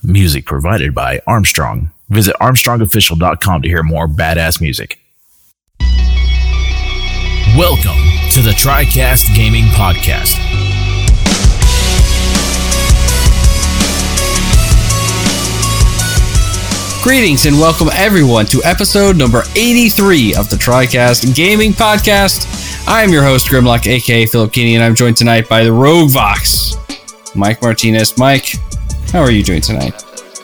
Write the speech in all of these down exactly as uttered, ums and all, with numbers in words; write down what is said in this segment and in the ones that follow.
Music provided by Armstrong. Visit armstrong official dot com to hear more badass music. Welcome to the TriCast Gaming Podcast. Greetings and welcome everyone to episode number eighty-three of the TriCast Gaming Podcast. I am your host Grimlock, aka Philip Keeney, and I'm joined tonight by the Rogue Vox, Mike Martinez. Mike, how are you doing tonight?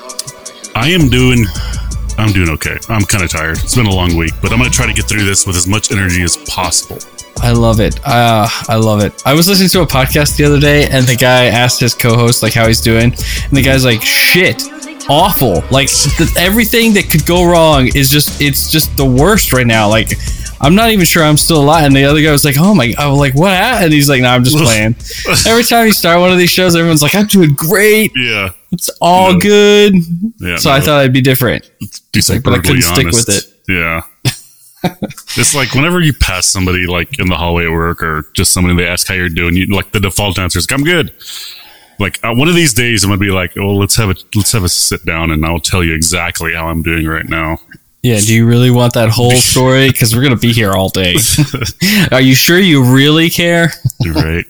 I am doing, I'm doing okay. I'm kind of tired. It's been a long week, but I'm going to try to get through this with as much energy as possible. I love it. Uh, I love it. I was listening to a podcast the other day, and the guy asked his co-host like how he's doing, and the guy's like, "Shit, awful. Like the, everything that could go wrong is just, it's just the worst right now. Like, I'm not even sure I'm still alive." And the other guy was like, "Oh my," I was like, "What?" And he's like, "No, I'm just playing." Every time you start one of these shows, everyone's like, "I'm doing great. Yeah, it's all no. good." Yeah, so no. I thought I'd be different. Be like, but I couldn't honest. stick with it. Yeah. It's like whenever you pass somebody like in the hallway at work or just somebody, they ask how you're doing, you like the default answer is, "I'm good." Like uh, one of these days, I'm gonna be like, "Oh, let's have a let's have a sit down, and I'll tell you exactly how I'm doing right now." Yeah, do you really want that whole story? Because we're gonna be here all day. Are you sure you really care? You're right.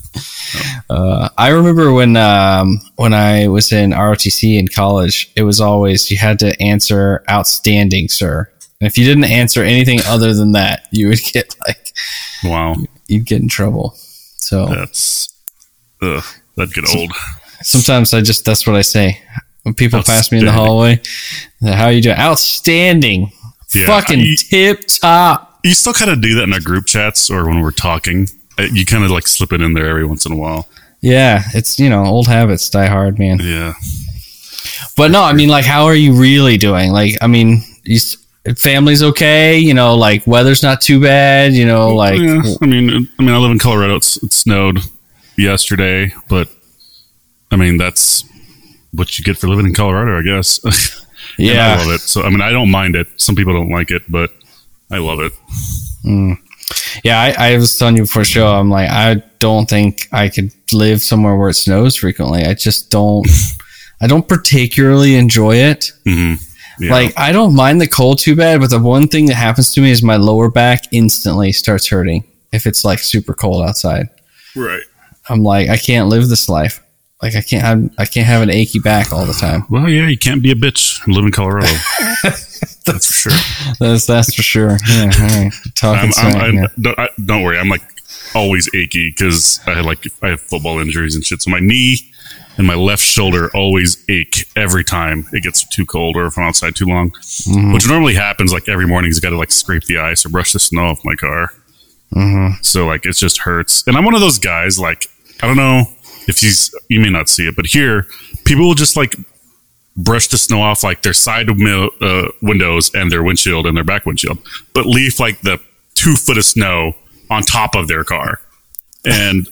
Uh, I remember when um, when I was in R O T C in college, it was always you had to answer "outstanding, sir." And if you didn't answer anything other than that, you would get like, wow, you'd get in trouble. So that's ugh, that'd get old. Sometimes I just that's what I say when people pass me in the hallway. How are you doing? Outstanding, yeah, fucking I, tip top. You still kind of do that in our group chats or when we're talking. You kind of like slip it in there every once in a while. Yeah, it's, you know, old habits die hard, man. Yeah. But no, I mean, like, how are you really doing? Like, I mean, you, family's okay, you know, like weather's not too bad, you know, like. Yeah, I mean, I mean, I live in Colorado. It's, it snowed yesterday, but I mean, that's what you get for living in Colorado, I guess. Yeah, I love it. So, I mean, I don't mind it. Some people don't like it, but I love it. Mm. Yeah, I, I was telling you before the show, I'm like, I don't think I could live somewhere where it snows frequently. I just don't, I don't particularly enjoy it. Mm-hmm. Yeah. Like, I don't mind the cold too bad, but the one thing that happens to me is my lower back instantly starts hurting if it's like super cold outside. Right. I'm like, I can't live this life. Like, I can't have, I can't have an achy back all the time. Well, yeah, you can't be a bitch and live in Colorado. That's for sure. That's that's for sure. Yeah, all right. Talking I'm, smack, I'm, yeah. I, don't, I, don't worry. I'm like always achy because I had like I have football injuries and shit. So my knee and my left shoulder always ache every time it gets too cold or if I'm outside too long, mm-hmm. which normally happens like every morning. He's got to like scrape the ice or brush the snow off my car. Mm-hmm. So like it just hurts. And I'm one of those guys. Like I don't know if you you may not see it, but here people will just like brush the snow off like their side uh, windows and their windshield and their back windshield, but leave like the two foot of snow on top of their car. And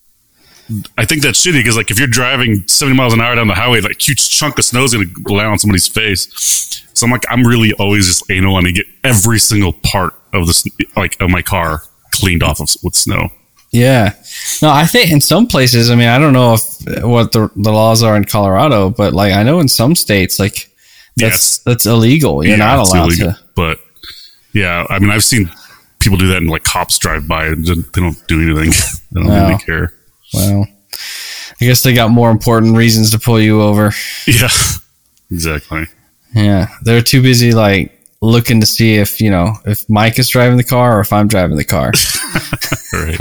I think that's shitty because like if you're driving seventy miles an hour down the highway, like a huge chunk of snow is going to land on somebody's face. So I'm like, I'm really always just anal and I get every single part of this, like of my car cleaned off of, with snow. Yeah. No, I think in some places, I mean, I don't know if what the the laws are in Colorado, but like I know in some states, like that's yeah. that's illegal. You're yeah, not allowed illegal, to. But yeah, I mean, I've seen people do that and like cops drive by and they don't do anything. They don't wow. really care. Well, I guess they got more important reasons to pull you over. Yeah, exactly. Yeah. They're too busy like looking to see if, you know, if Mike is driving the car or if I'm driving the car. Right.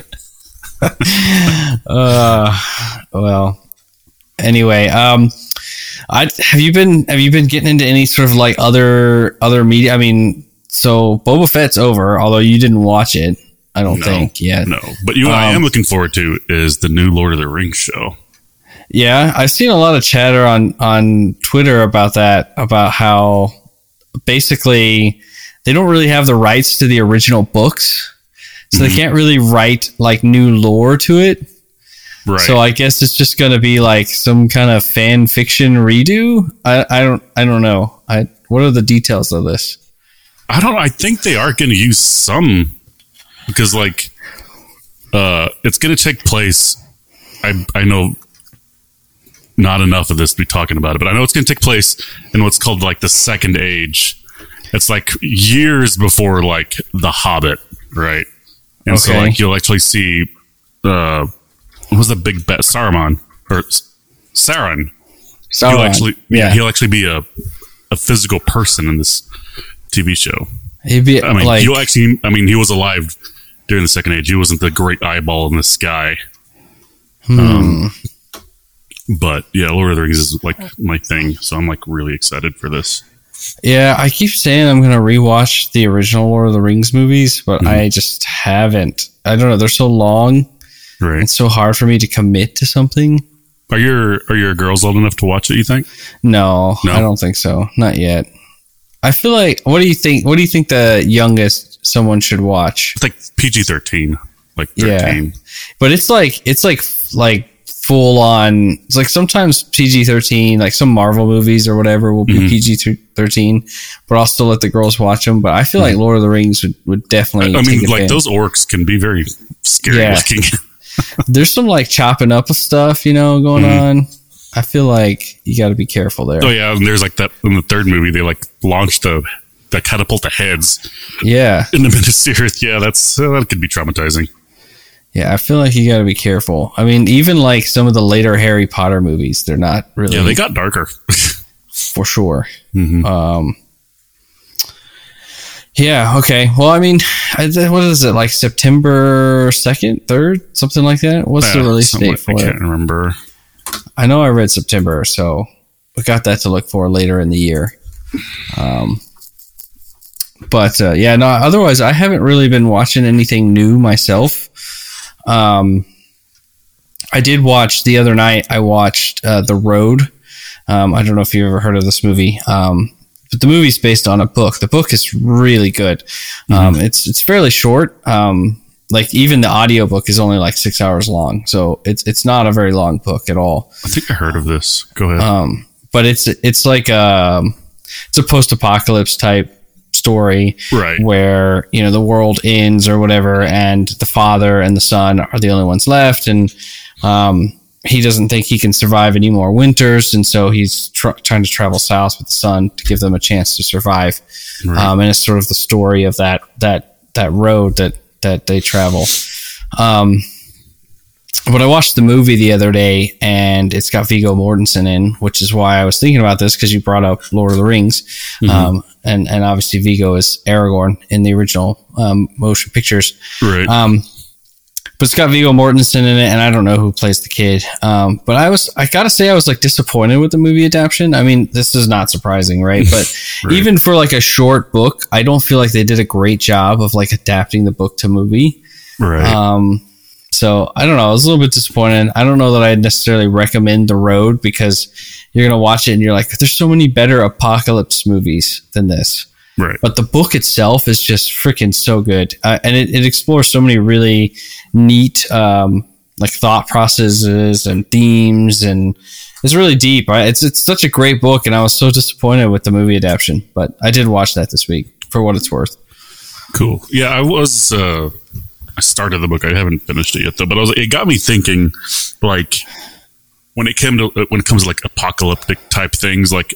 uh, well, anyway, um, I have you been have you been getting into any sort of like other other media? I mean, so Boba Fett's over, although you didn't watch it, I don't no, think yet. No, but you know, um, what I am looking forward to is the new Lord of the Rings show. Yeah, I've seen a lot of chatter on on Twitter about that, about how basically they don't really have the rights to the original books. So mm-hmm. they can't really write like new lore to it. Right. So I guess it's just going to be like some kind of fan fiction redo. I, I don't I don't know. I what are the details of this? I don't I think they are going to use some because like uh it's going to take place I I know not enough of this to be talking about it, but I know it's going to take place in what's called like the Second Age. It's like years before like The Hobbit, right? And okay. so like you'll actually see uh, what was the big bet? Saruman or Sauron. Sauron. He'll actually, yeah, yeah, he'll actually be a a physical person in this T V show. He'd be. I mean, like, he'll actually. I mean, he was alive during the Second Age. He wasn't the great eyeball in the sky. Hmm. Um, but yeah, Lord of the Rings is like my thing, so I'm like really excited for this. Yeah, I keep saying I'm gonna rewatch the original Lord of the Rings movies, but mm-hmm. I just haven't. I don't know. They're so long. Right. It's so hard for me to commit to something. Are your Are your girls old enough to watch it? You think? No, no, I don't think so. Not yet. I feel like. What do you think? What do you think the youngest someone should watch? It's like P G thirteen, like thirteen. Yeah, but it's like it's like like full on. It's like sometimes P G thirteen, like some Marvel movies or whatever, will be mm-hmm. P G thirteen, but I'll still let the girls watch them. But I feel mm-hmm. like Lord of the Rings would, would definitely. I, I mean, take like advantage. Those orcs can be very scary yeah. looking. There's some like chopping up of stuff, you know, going mm-hmm. on. I feel like you got to be careful there. Oh yeah, and there's like that in the third movie. They like launched a that catapult of heads. Yeah, in the Minas Tirith. Yeah, that's uh, that could be traumatizing. Yeah, I feel like you got to be careful. I mean, even like some of the later Harry Potter movies, they're not really. Yeah, they got darker for sure. Mm-hmm. Um, yeah. Okay. Well, I mean, I, what is it like September second, third, something like that? What's uh, the release date for it? I can't remember. I know I read September, so we got that to look for later in the year. Um, but uh, yeah, no. Otherwise, I haven't really been watching anything new myself. Um, I did watch the other night. I watched uh, The Road. Um, I don't know if you've ever heard of this movie. Um, but the movie's based on a book. The book is really good. Um, mm-hmm. It's it's fairly short. Um, like even the audiobook is only like six hours long, so it's it's not a very long book at all. I think I heard of this. Go ahead. Um, but it's it's like a it's a post-apocalypse type story, right? Where you know the world ends or whatever, and the father and the son are the only ones left, and um. He doesn't think he can survive any more winters, and so he's tr- trying to travel south with the son to give them a chance to survive. Right. Um, and it's sort of the story of that that that road that that they travel. Um, but I watched the movie the other day, and it's got Viggo Mortensen in, which is why I was thinking about this, because you brought up Lord of the Rings, mm-hmm. um, and and obviously Viggo is Aragorn in the original um, motion pictures. Right. Um, But it's got Viggo Mortensen in it, and I don't know who plays the kid. Um, but I was, I gotta say, I was like disappointed with the movie adaptation. I mean, this is not surprising, right? But right. even for like a short book, I don't feel like they did a great job of like adapting the book to movie. Right. Um, so I don't know. I was a little bit disappointed. I don't know that I'd necessarily recommend The Road, because you're gonna watch it and you're like, there's so many better apocalypse movies than this. Right. But the book itself is just freaking so good. Uh, and it, it explores so many really neat, um, like thought processes and themes, and it's really deep. Right? It's, it's such a great book, and I was so disappointed with the movie adaptation, but I did watch that this week for what it's worth. Cool. Yeah. I was, uh, I started the book. I haven't finished it yet though, but I was, it got me thinking, like when it came to, when it comes to like apocalyptic type things, like,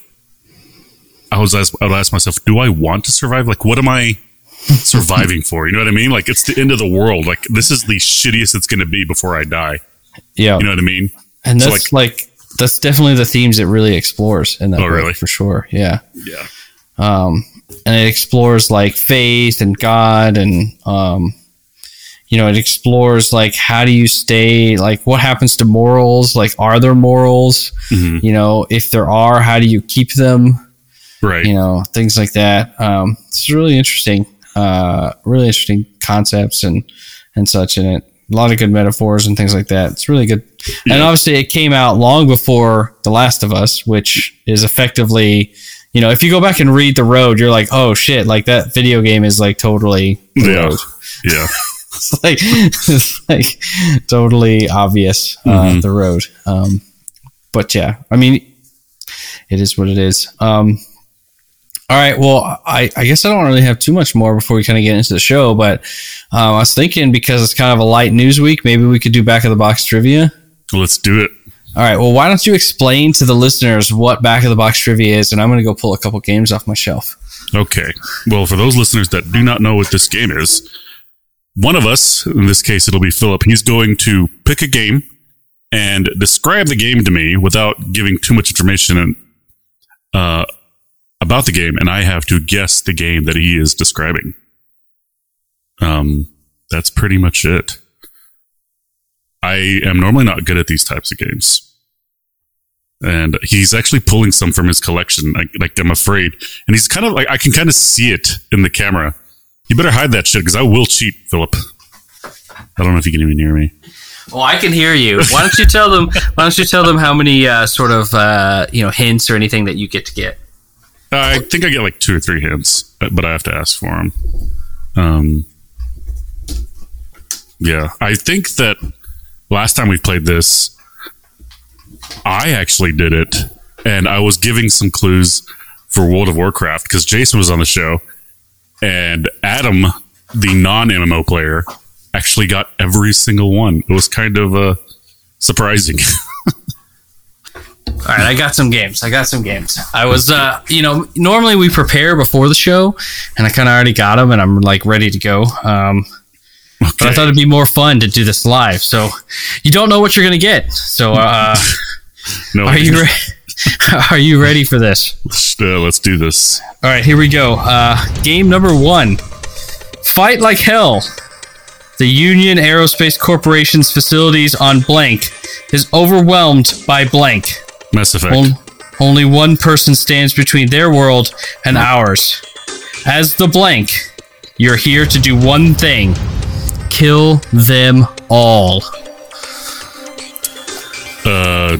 I was ask, I would ask myself, do I want to survive? Like, what am I surviving for? You know what I mean? Like, it's the end of the world. Like, this is the shittiest it's going to be before I die. Yeah. You know what I mean? And that's so like, like, that's definitely the themes it really explores in that oh, book, really? For sure. Yeah. Yeah. Um, and it explores like faith and God, and, um, you know, it explores like, how do you stay, like, what happens to morals? Like, are there morals? Mm-hmm. You know, if there are, how do you keep them? Right. You know, things like that. Um, it's really interesting, uh, really interesting concepts and, and such in it. A lot of good metaphors and things like that. It's really good. Yeah. And obviously it came out long before The Last of Us, which is effectively, you know, if you go back and read The Road, you're like, oh shit, like that video game is like totally The yeah. Road. Yeah. It's like, it's like totally obvious, uh, mm-hmm. The Road. Um, but yeah, I mean, it is what it is. Um, All right. Well, I, I guess I don't really have too much more before we kind of get into the show, but um, I was thinking, because it's kind of a light news week, maybe we could do back of the box trivia. Let's do it. All right. Well, why don't you explain to the listeners what Back of the Box Trivia is, and I'm going to go pull a couple games off my shelf. Okay. Well, for those listeners that do not know what this game is, one of us, in this case, it'll be Philip, he's going to pick a game and describe the game to me without giving too much information uh, about the game, and I have to guess the game that he is describing. Um, that's pretty much it. I am normally not good at these types of games. And he's actually pulling some from his collection. Like, like I'm afraid. And he's kind of like, I can kind of see it in the camera. You better hide that shit because I will cheat, Philip. I don't know if you can even hear me. Well, I can hear you. Why don't you tell them? Why don't you tell them how many uh, sort of uh, you know hints or anything that you get to get? Uh, I think I get like two or three hints, but I have to ask for them. Um, yeah, I think that last time we played this, I actually did it, and I was giving some clues for World of Warcraft because Jason was on the show, and Adam, the non-M M O player, actually got every single one. It was kind of uh, surprising. All right, I got some games. I got some games. I was, uh, you know, normally we prepare before the show, and I kind of already got them, and I'm like ready to go. Um, okay. But I thought it'd be more fun to do this live. So you don't know what you're gonna get. So uh, no, are you re- are you ready for this? Let's, uh, let's do this. All right, here we go. Uh, game number one: Fight Like Hell. The Union Aerospace Corporation's facilities on blank is overwhelmed by blank. Mass Effect. On- only one person stands between their world and ours. As the blank, you're here to do one thing. Kill them all. Uh,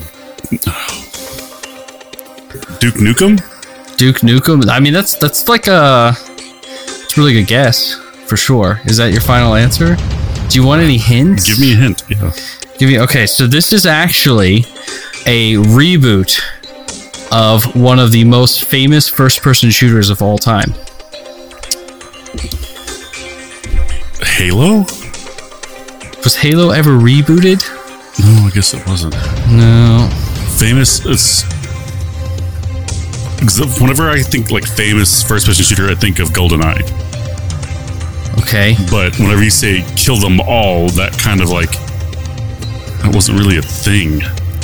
Duke Nukem? Duke Nukem? I mean, that's that's like a... It's a really good guess. For sure. Is that your final answer? Do you want any hints? Give me a hint. Yeah. Give me. Okay, so this is actually a reboot of one of the most famous first-person shooters of all time. Halo? Was Halo ever rebooted? No, I guess it wasn't. No. Famous. It's whenever I think like famous first-person shooter, I think of GoldenEye. Okay. But whenever you say kill them all, that kind of like, that wasn't really a thing.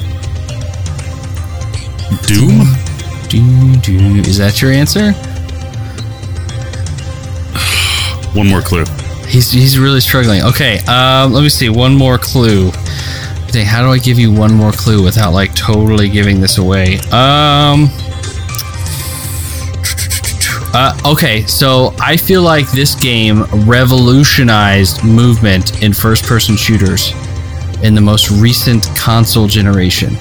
Doom? Doom, doom. Is that your answer? One more clue. He's he's really struggling. Okay, um, let me see. One more clue. Dang, how do I give you one more clue without like totally giving this away? Um... Uh, okay, so I feel like this game revolutionized movement in first-person shooters in the most recent console generation.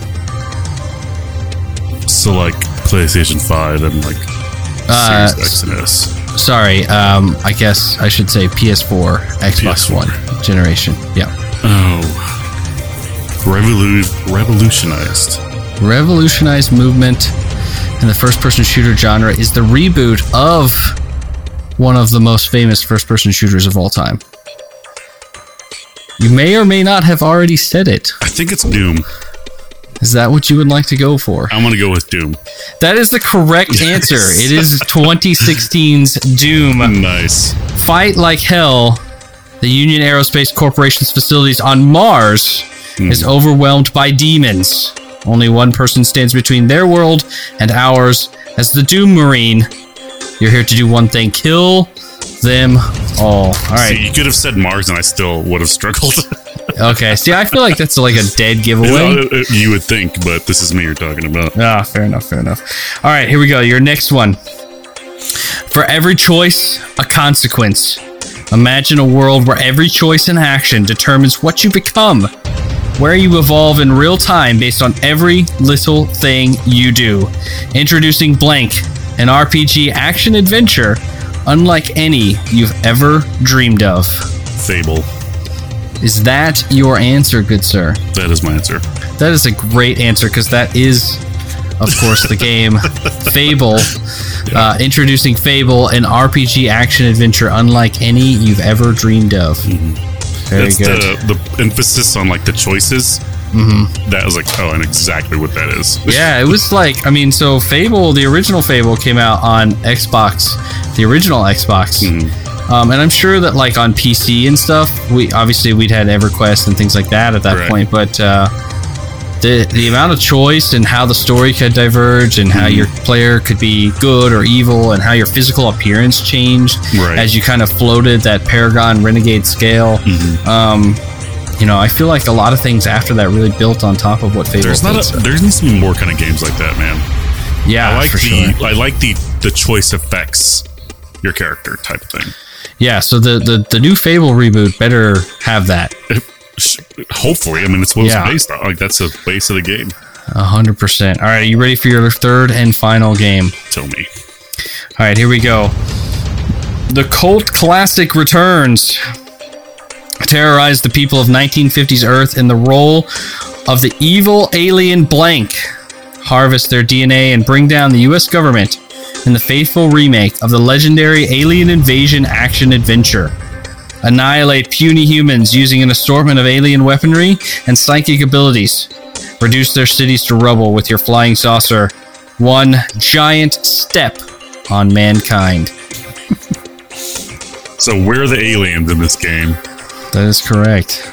So like PlayStation five and like Uh, Series X and S. Sorry, um, I guess I should say P S four, Xbox P S four. One generation. Yeah. Oh. Revolu- revolutionized. Revolutionized movement in the first-person shooter genre is the reboot of one of the most famous first-person shooters of all time. You may or may not have already said it. I think it's Doom. Is that what you would like to go for? I'm going to go with Doom. That is the correct Yes. answer. It is twenty sixteen's Doom. Nice. Fight Like Hell. The Union Aerospace Corporation's facilities on Mars mm. is overwhelmed by demons. Only one person stands between their world and ours. As the Doom Marine, you're here to do one thing. Kill them all. All right. See, you could have said Mars and I still would have struggled. Okay. See, I feel like that's like a dead giveaway. You would think, but this is me you're talking about. Ah, fair enough, fair enough. All right, here we go. Your next one. For every choice, a consequence. Imagine a world where every choice and action determines what you become, where you evolve in real time based on every little thing you do. Introducing Blank, an R P G action adventure unlike any you've ever dreamed of. Fable. Is that your answer, good sir? That is my answer. That is a great answer because that is, of course, the game Fable. Uh, introducing Fable, an R P G action adventure unlike any you've ever dreamed of. Mm-hmm. Very That's good. The, the emphasis on like the choices Mm-hmm. That was like, oh, and exactly what that is. Yeah, it was like, I mean, so Fable, the original Fable came out on Xbox, the original Xbox. Mm-hmm. Um, and I'm sure that like on P C and stuff, we obviously we'd had EverQuest and things like that at that right. point, but uh, the the amount of choice and how the story could diverge and how mm-hmm. your player could be good or evil and how your physical appearance changed right. as you kind of floated that Paragon Renegade scale. Mm-hmm. Um, you know, I feel like a lot of things after that really built on top of what Fable There's not a, there needs to be more kind of games like that, man. Yeah, I like for the sure. I like the the choice affects your character type thing. Yeah, so the, the, the new Fable reboot better have that. Hopefully. I mean, it's what yeah. it's based on. Like, that's the base of the game. A hundred percent. All right, are you ready for your third and final game? Tell me. All right, here we go. The cult classic returns. Terrorize the people of nineteen fifties Earth in the role of the evil alien blank. Harvest their D N A and bring down the U S government in the faithful remake of the legendary Alien Invasion action-adventure. Annihilate puny humans using an assortment of alien weaponry and psychic abilities. Reduce their cities to rubble with your flying saucer. One giant step on mankind. So we're the aliens in this game. That is correct.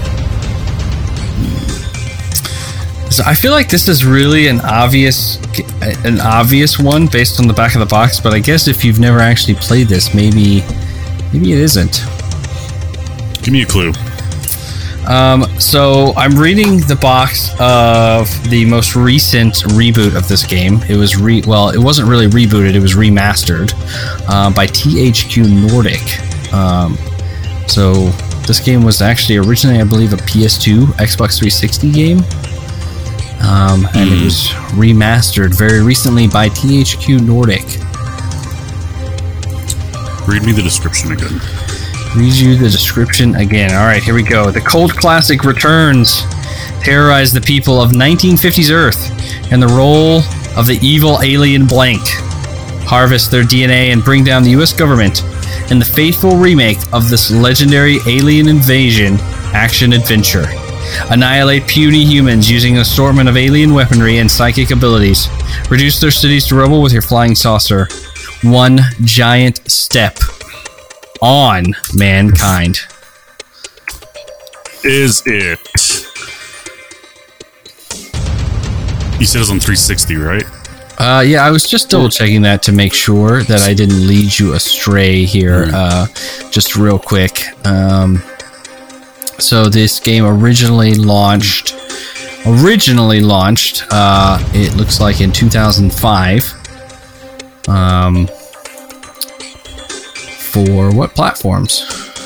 So I feel like this is really an obvious an obvious one based on the back of the box, but I guess if you've never actually played this, maybe maybe it isn't. Give me a clue. Um, so I'm reading the box of the most recent reboot of this game. It was re well, it wasn't really rebooted; it was remastered uh, by T H Q Nordic. Um, so this game was actually originally, I believe, a P S two, Xbox three sixty game. Um, and mm. it was remastered very recently by T H Q Nordic. Read me the description again. Read you the description again. All right, here we go. The cult classic returns. Terrorize the people of nineteen fifties Earth in the role of the evil alien blank. Harvest their D N A and bring down the U S government in the faithful remake of this legendary Alien Invasion action-adventure. Annihilate puny humans using an assortment of alien weaponry and psychic abilities. Reduce their cities to rubble with your flying saucer. One giant step on mankind. Is it? You said it was on three sixty, right? Uh, yeah, I was just double checking that to make sure that I didn't lead you astray here. Mm. Uh, just real quick. Um, so this game originally launched, originally launched, uh, it looks like in two thousand five. Um, for what platforms?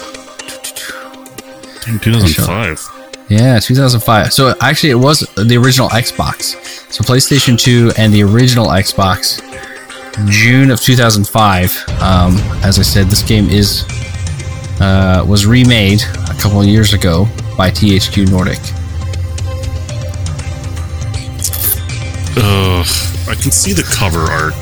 Damn, two thousand five. Yeah, two thousand five. So actually, it was the original Xbox. So PlayStation two and the original Xbox, June of two thousand five. Um, as I said, this game is uh, was remade a couple of years ago by T H Q Nordic. Uh, I can see the cover art.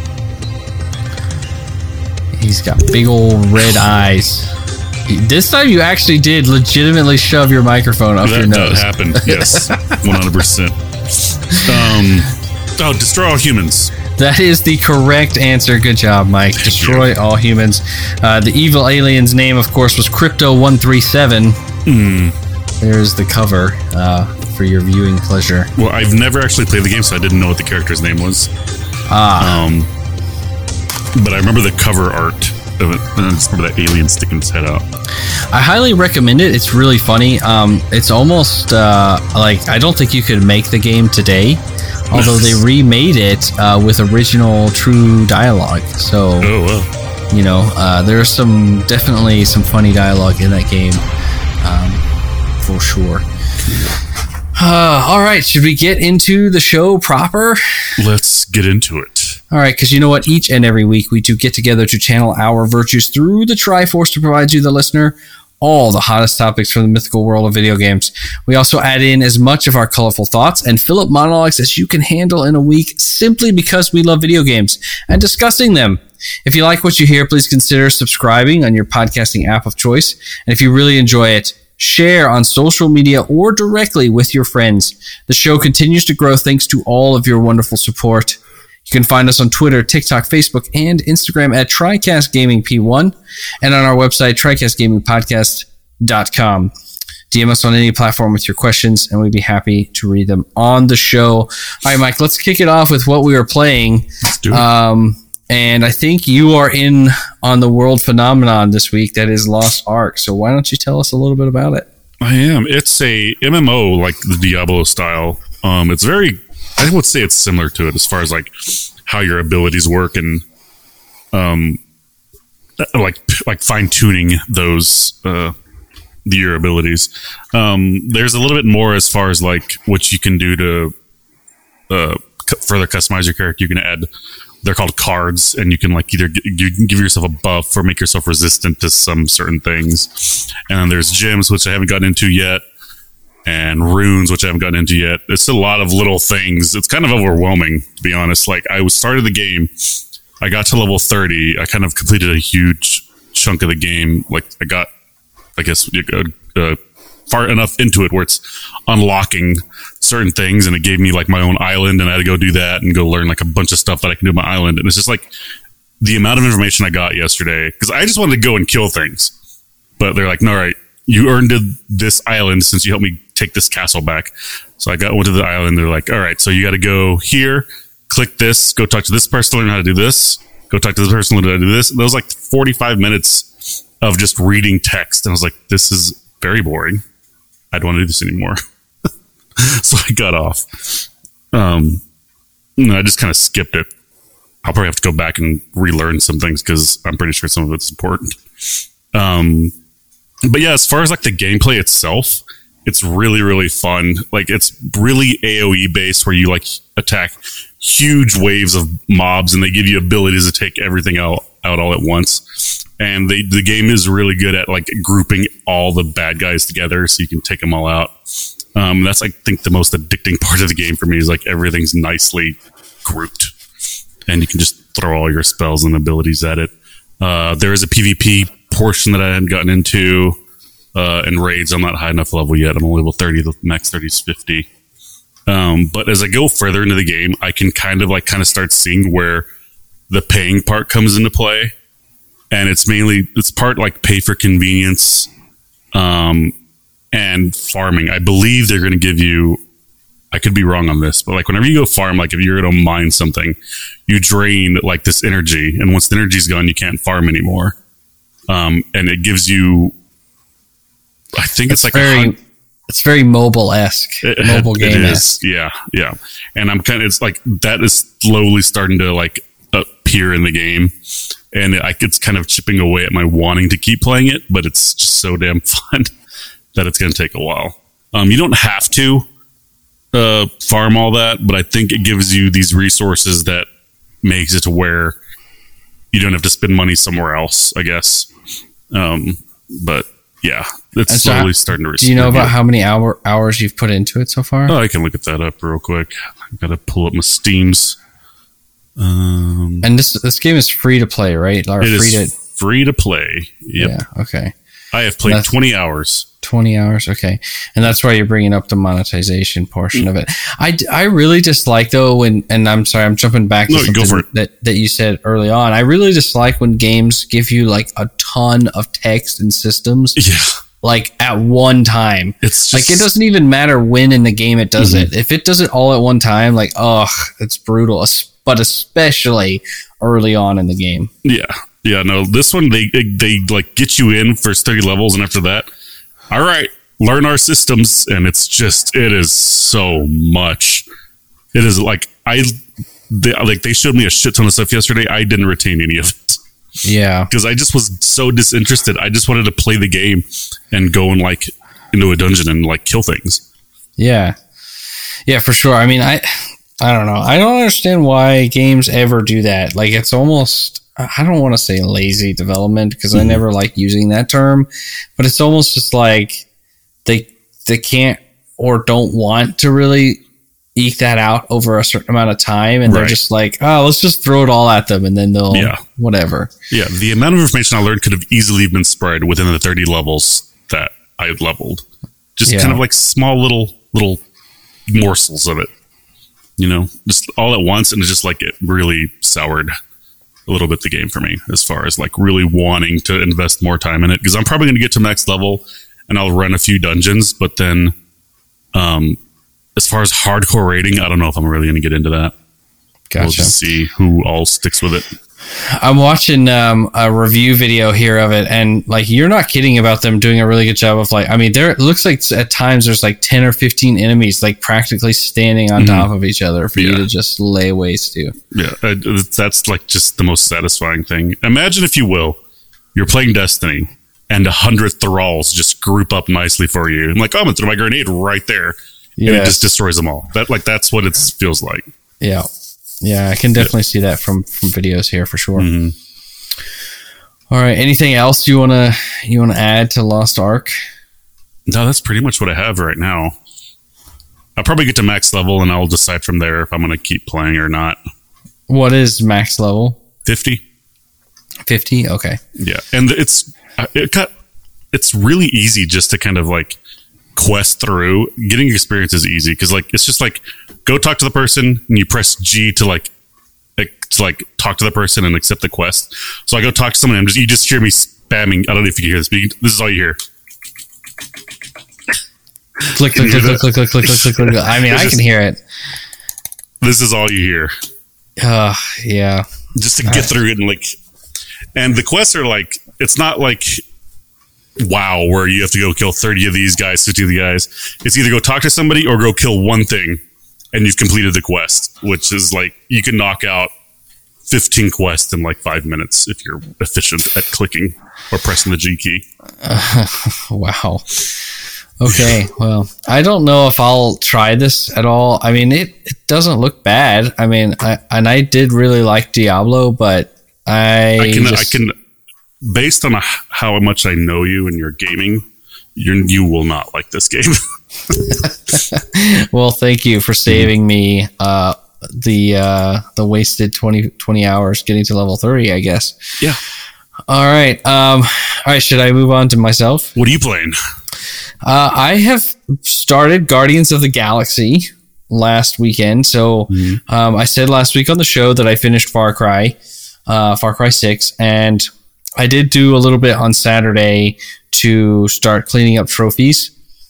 He's got big old red eyes. This time you actually did legitimately shove your microphone up that, your nose. That happened, yes. one hundred percent. Um, oh, destroy all humans. That is the correct answer. Good job, Mike. Thank destroy you. all humans. Uh, the evil alien's name, of course, was Crypto one three seven. Mm. There's the cover uh, for your viewing pleasure. Well, I've never actually played the game, so I didn't know what the character's name was. Ah. Um, but I remember the cover art of it, and I just remember that alien sticking its head out. I highly recommend it. It's really funny. Um, it's almost uh, like I don't think you could make the game today, although they remade it uh, with original true dialogue. So, oh, wow. you know, uh, there's some definitely some funny dialogue in that game, um, for sure. Uh, all right, should we get into the show proper? Let's get into it. All right, because you know what? Each and every week we do get together to channel our virtues through the Triforce to provide you, the listener, all the hottest topics from the mythical world of video games. We also add in as much of our colorful thoughts and fill up monologues as you can handle in a week simply because we love video games and discussing them. If you like what you hear, please consider subscribing on your podcasting app of choice. And if you really enjoy it, share on social media, or directly with your friends. The show continues to grow thanks to all of your wonderful support. You can find us on Twitter, TikTok, Facebook, and Instagram at TriCast Gaming P one, and on our website, tri cast gaming podcast dot com. D M us on any platform with your questions, and we'd be happy to read them on the show. All right, Mike, let's kick it off with what we were playing. Let's do it. Um, and I think you are in on the world phenomenon this week that is Lost Ark. So why don't you tell us a little bit about it? I am. It's a M M O like the Diablo style. Um, it's very, I would say it's similar to it as far as like how your abilities work and um, like like fine tuning those uh, your abilities. Um, there's a little bit more as far as like what you can do to uh, c- further customize your character. You can add. They're called cards, and you can like either g- you can give yourself a buff or make yourself resistant to some certain things. And then there's gems, which I haven't gotten into yet, and runes, which I haven't gotten into yet. It's a lot of little things. It's kind of overwhelming, to be honest. Like I was started the game, I got to level thirty. I kind of completed a huge chunk of the game. Like I got, I guess, uh, far enough into it where it's unlocking certain things, and it gave me like my own island, and I had to go do that and go learn like a bunch of stuff that I can do on my island. And it's just like the amount of information I got yesterday, because I just wanted to go and kill things, but they're like, no, all right, you earned this island since you helped me take this castle back. So I got went to the island. They're like, all right, so you got to go here, click this, go talk to this person, learn how to do this, go talk to this person, learn how to do this. And that was like forty-five minutes of just reading text, and I was like, this is very boring. I don't want to do this anymore. So I got off. Um, no, I just kind of skipped it. I'll probably have to go back and relearn some things because I'm pretty sure some of it's important. Um, but yeah, as far as like the gameplay itself, it's really, really fun. Like it's really A O E based where you like attack huge waves of mobs and they give you abilities to take everything out, out all at once. And they, the game is really good at like grouping all the bad guys together so you can take them all out. Um, that's, I think, the most addicting part of the game for me is like everything's nicely grouped and you can just throw all your spells and abilities at it. Uh, there is a PvP portion that I hadn't gotten into, uh, and raids. I'm not high enough level yet. I'm only level thirty. The max thirty is fifty. Um, but as I go further into the game, I can kind of like kind of start seeing where the paying part comes into play. And it's mainly, it's part like pay for convenience, um, and farming. I believe they're going to give you, I could be wrong on this, but like whenever you go farm, like if you're going to mine something, you drain like this energy. And once the energy's gone, you can't farm anymore. Um, and it gives you, I think it's, it's like very, a, it's very mobile-esque, it, mobile game-esque. Yeah, yeah. And I'm kind of, it's like that is slowly starting to like appear in the game. And it, it's kind of chipping away at my wanting to keep playing it, but it's just so damn fun that it's going to take a while. Um, you don't have to uh, farm all that, but I think it gives you these resources that makes it to where you don't have to spend money somewhere else, I guess. Um, but yeah, it's so slowly how, starting to. Do you know about how many hour, hours you've put into it so far? Oh, I can look at that up real quick. I've got to pull up my Steams. Um, and this this game is free to play, right? Or it free is to free to play. Yep. Yeah. Okay. I have played twenty hours. twenty hours. Okay. And that's why you're bringing up the monetization portion of it. I, I really dislike though when, and I'm sorry, I'm jumping back to no, something go for it. that, that you said early on. I really dislike when games give you like a ton of text and systems. Yeah. Like at one time. It's just, like it doesn't even matter when in the game it does mm-hmm. it. If it does it all at one time, like, oh, it's brutal. But especially early on in the game. Yeah. Yeah, no, this one, they, they, they like get you in for thirty levels. And after that, all right, learn our systems. And it's just, it is so much. It is like, I, they, like they showed me a shit ton of stuff yesterday. I didn't retain any of it. Yeah. Because I just was so disinterested. I just wanted to play the game and go and like into a dungeon and like kill things. Yeah. Yeah, for sure. I mean, I, I don't know. I don't understand why games ever do that. Like it's almost, I don't want to say lazy development because mm-hmm. I never like using that term, but it's almost just like they, they can't or don't want to really eke that out over a certain amount of time. And right. they're just like, oh, let's just throw it all at them. And then they'll, yeah. whatever. Yeah. The amount of information I learned could have easily been spread within the thirty levels that I leveled. Just Yeah. kind of like small little little morsels of it, you know, just all at once, and it just like it really soured a little bit the game for me as far as like really wanting to invest more time in it, because I'm probably going to get to next level and I'll run a few dungeons, but then um as far as hardcore rating, I don't know if I'm really going to get into that. Gotcha. We'll just see who all sticks with it. I'm watching um, a review video here of it, and like you're not kidding about them doing a really good job of like. I mean, there it looks like at times there's like ten or fifteen enemies like practically standing on mm-hmm. top of each other for yeah. you to just lay waste to. Yeah, uh, that's like just the most satisfying thing. Imagine, if you will, you're playing Destiny, and a hundred thralls just group up nicely for you. I'm like, oh, I'm gonna throw my grenade right there, yes. and it just destroys them all. That like that's what it feels like. Yeah. Yeah, I can definitely see that from, from videos here for sure. Mm-hmm. All right, anything else you wanna you wanna add to Lost Ark? No, that's pretty much what I have right now. I'll probably get to max level, and I'll decide from there if I'm gonna keep playing or not. What is max level? Fifty. Fifty. Okay. Yeah, and it's it got it's really easy just to kind of like quest through. Getting experience is easy because like it's just like go talk to the person and you press G to like to like talk to the person and accept the quest. So I go talk to someone and I'm just you just hear me spamming. I don't know if you can hear this, but you, this is all you hear. Click click click click, click click click click click click. I mean, I just, can hear it. This is all you hear. Uh yeah. Just to get through it and like, and the quests are like it's not like WoW, where you have to go kill thirty of these guys, fifty of the guys. It's either go talk to somebody or go kill one thing, and you've completed the quest, which is like you can knock out fifteen quests in like five minutes if you're efficient at clicking or pressing the G key. Uh, wow. Okay, well, I don't know if I'll try this at all. I mean, it, it doesn't look bad. I mean, I, and I did really like Diablo, but I I can just, I can. Based on a, how much I know you and your gaming, you you will not like this game. Well, thank you for saving me uh, the uh, the wasted twenty, twenty hours getting to level thirty, I guess. Yeah. All right. Um, all right. Should I move on to myself? What are you playing? Uh, I have started Guardians of the Galaxy last weekend. So mm-hmm. um, I said last week on the show that I finished Far Cry, uh, Far Cry six, and I did do a little bit on Saturday to start cleaning up trophies.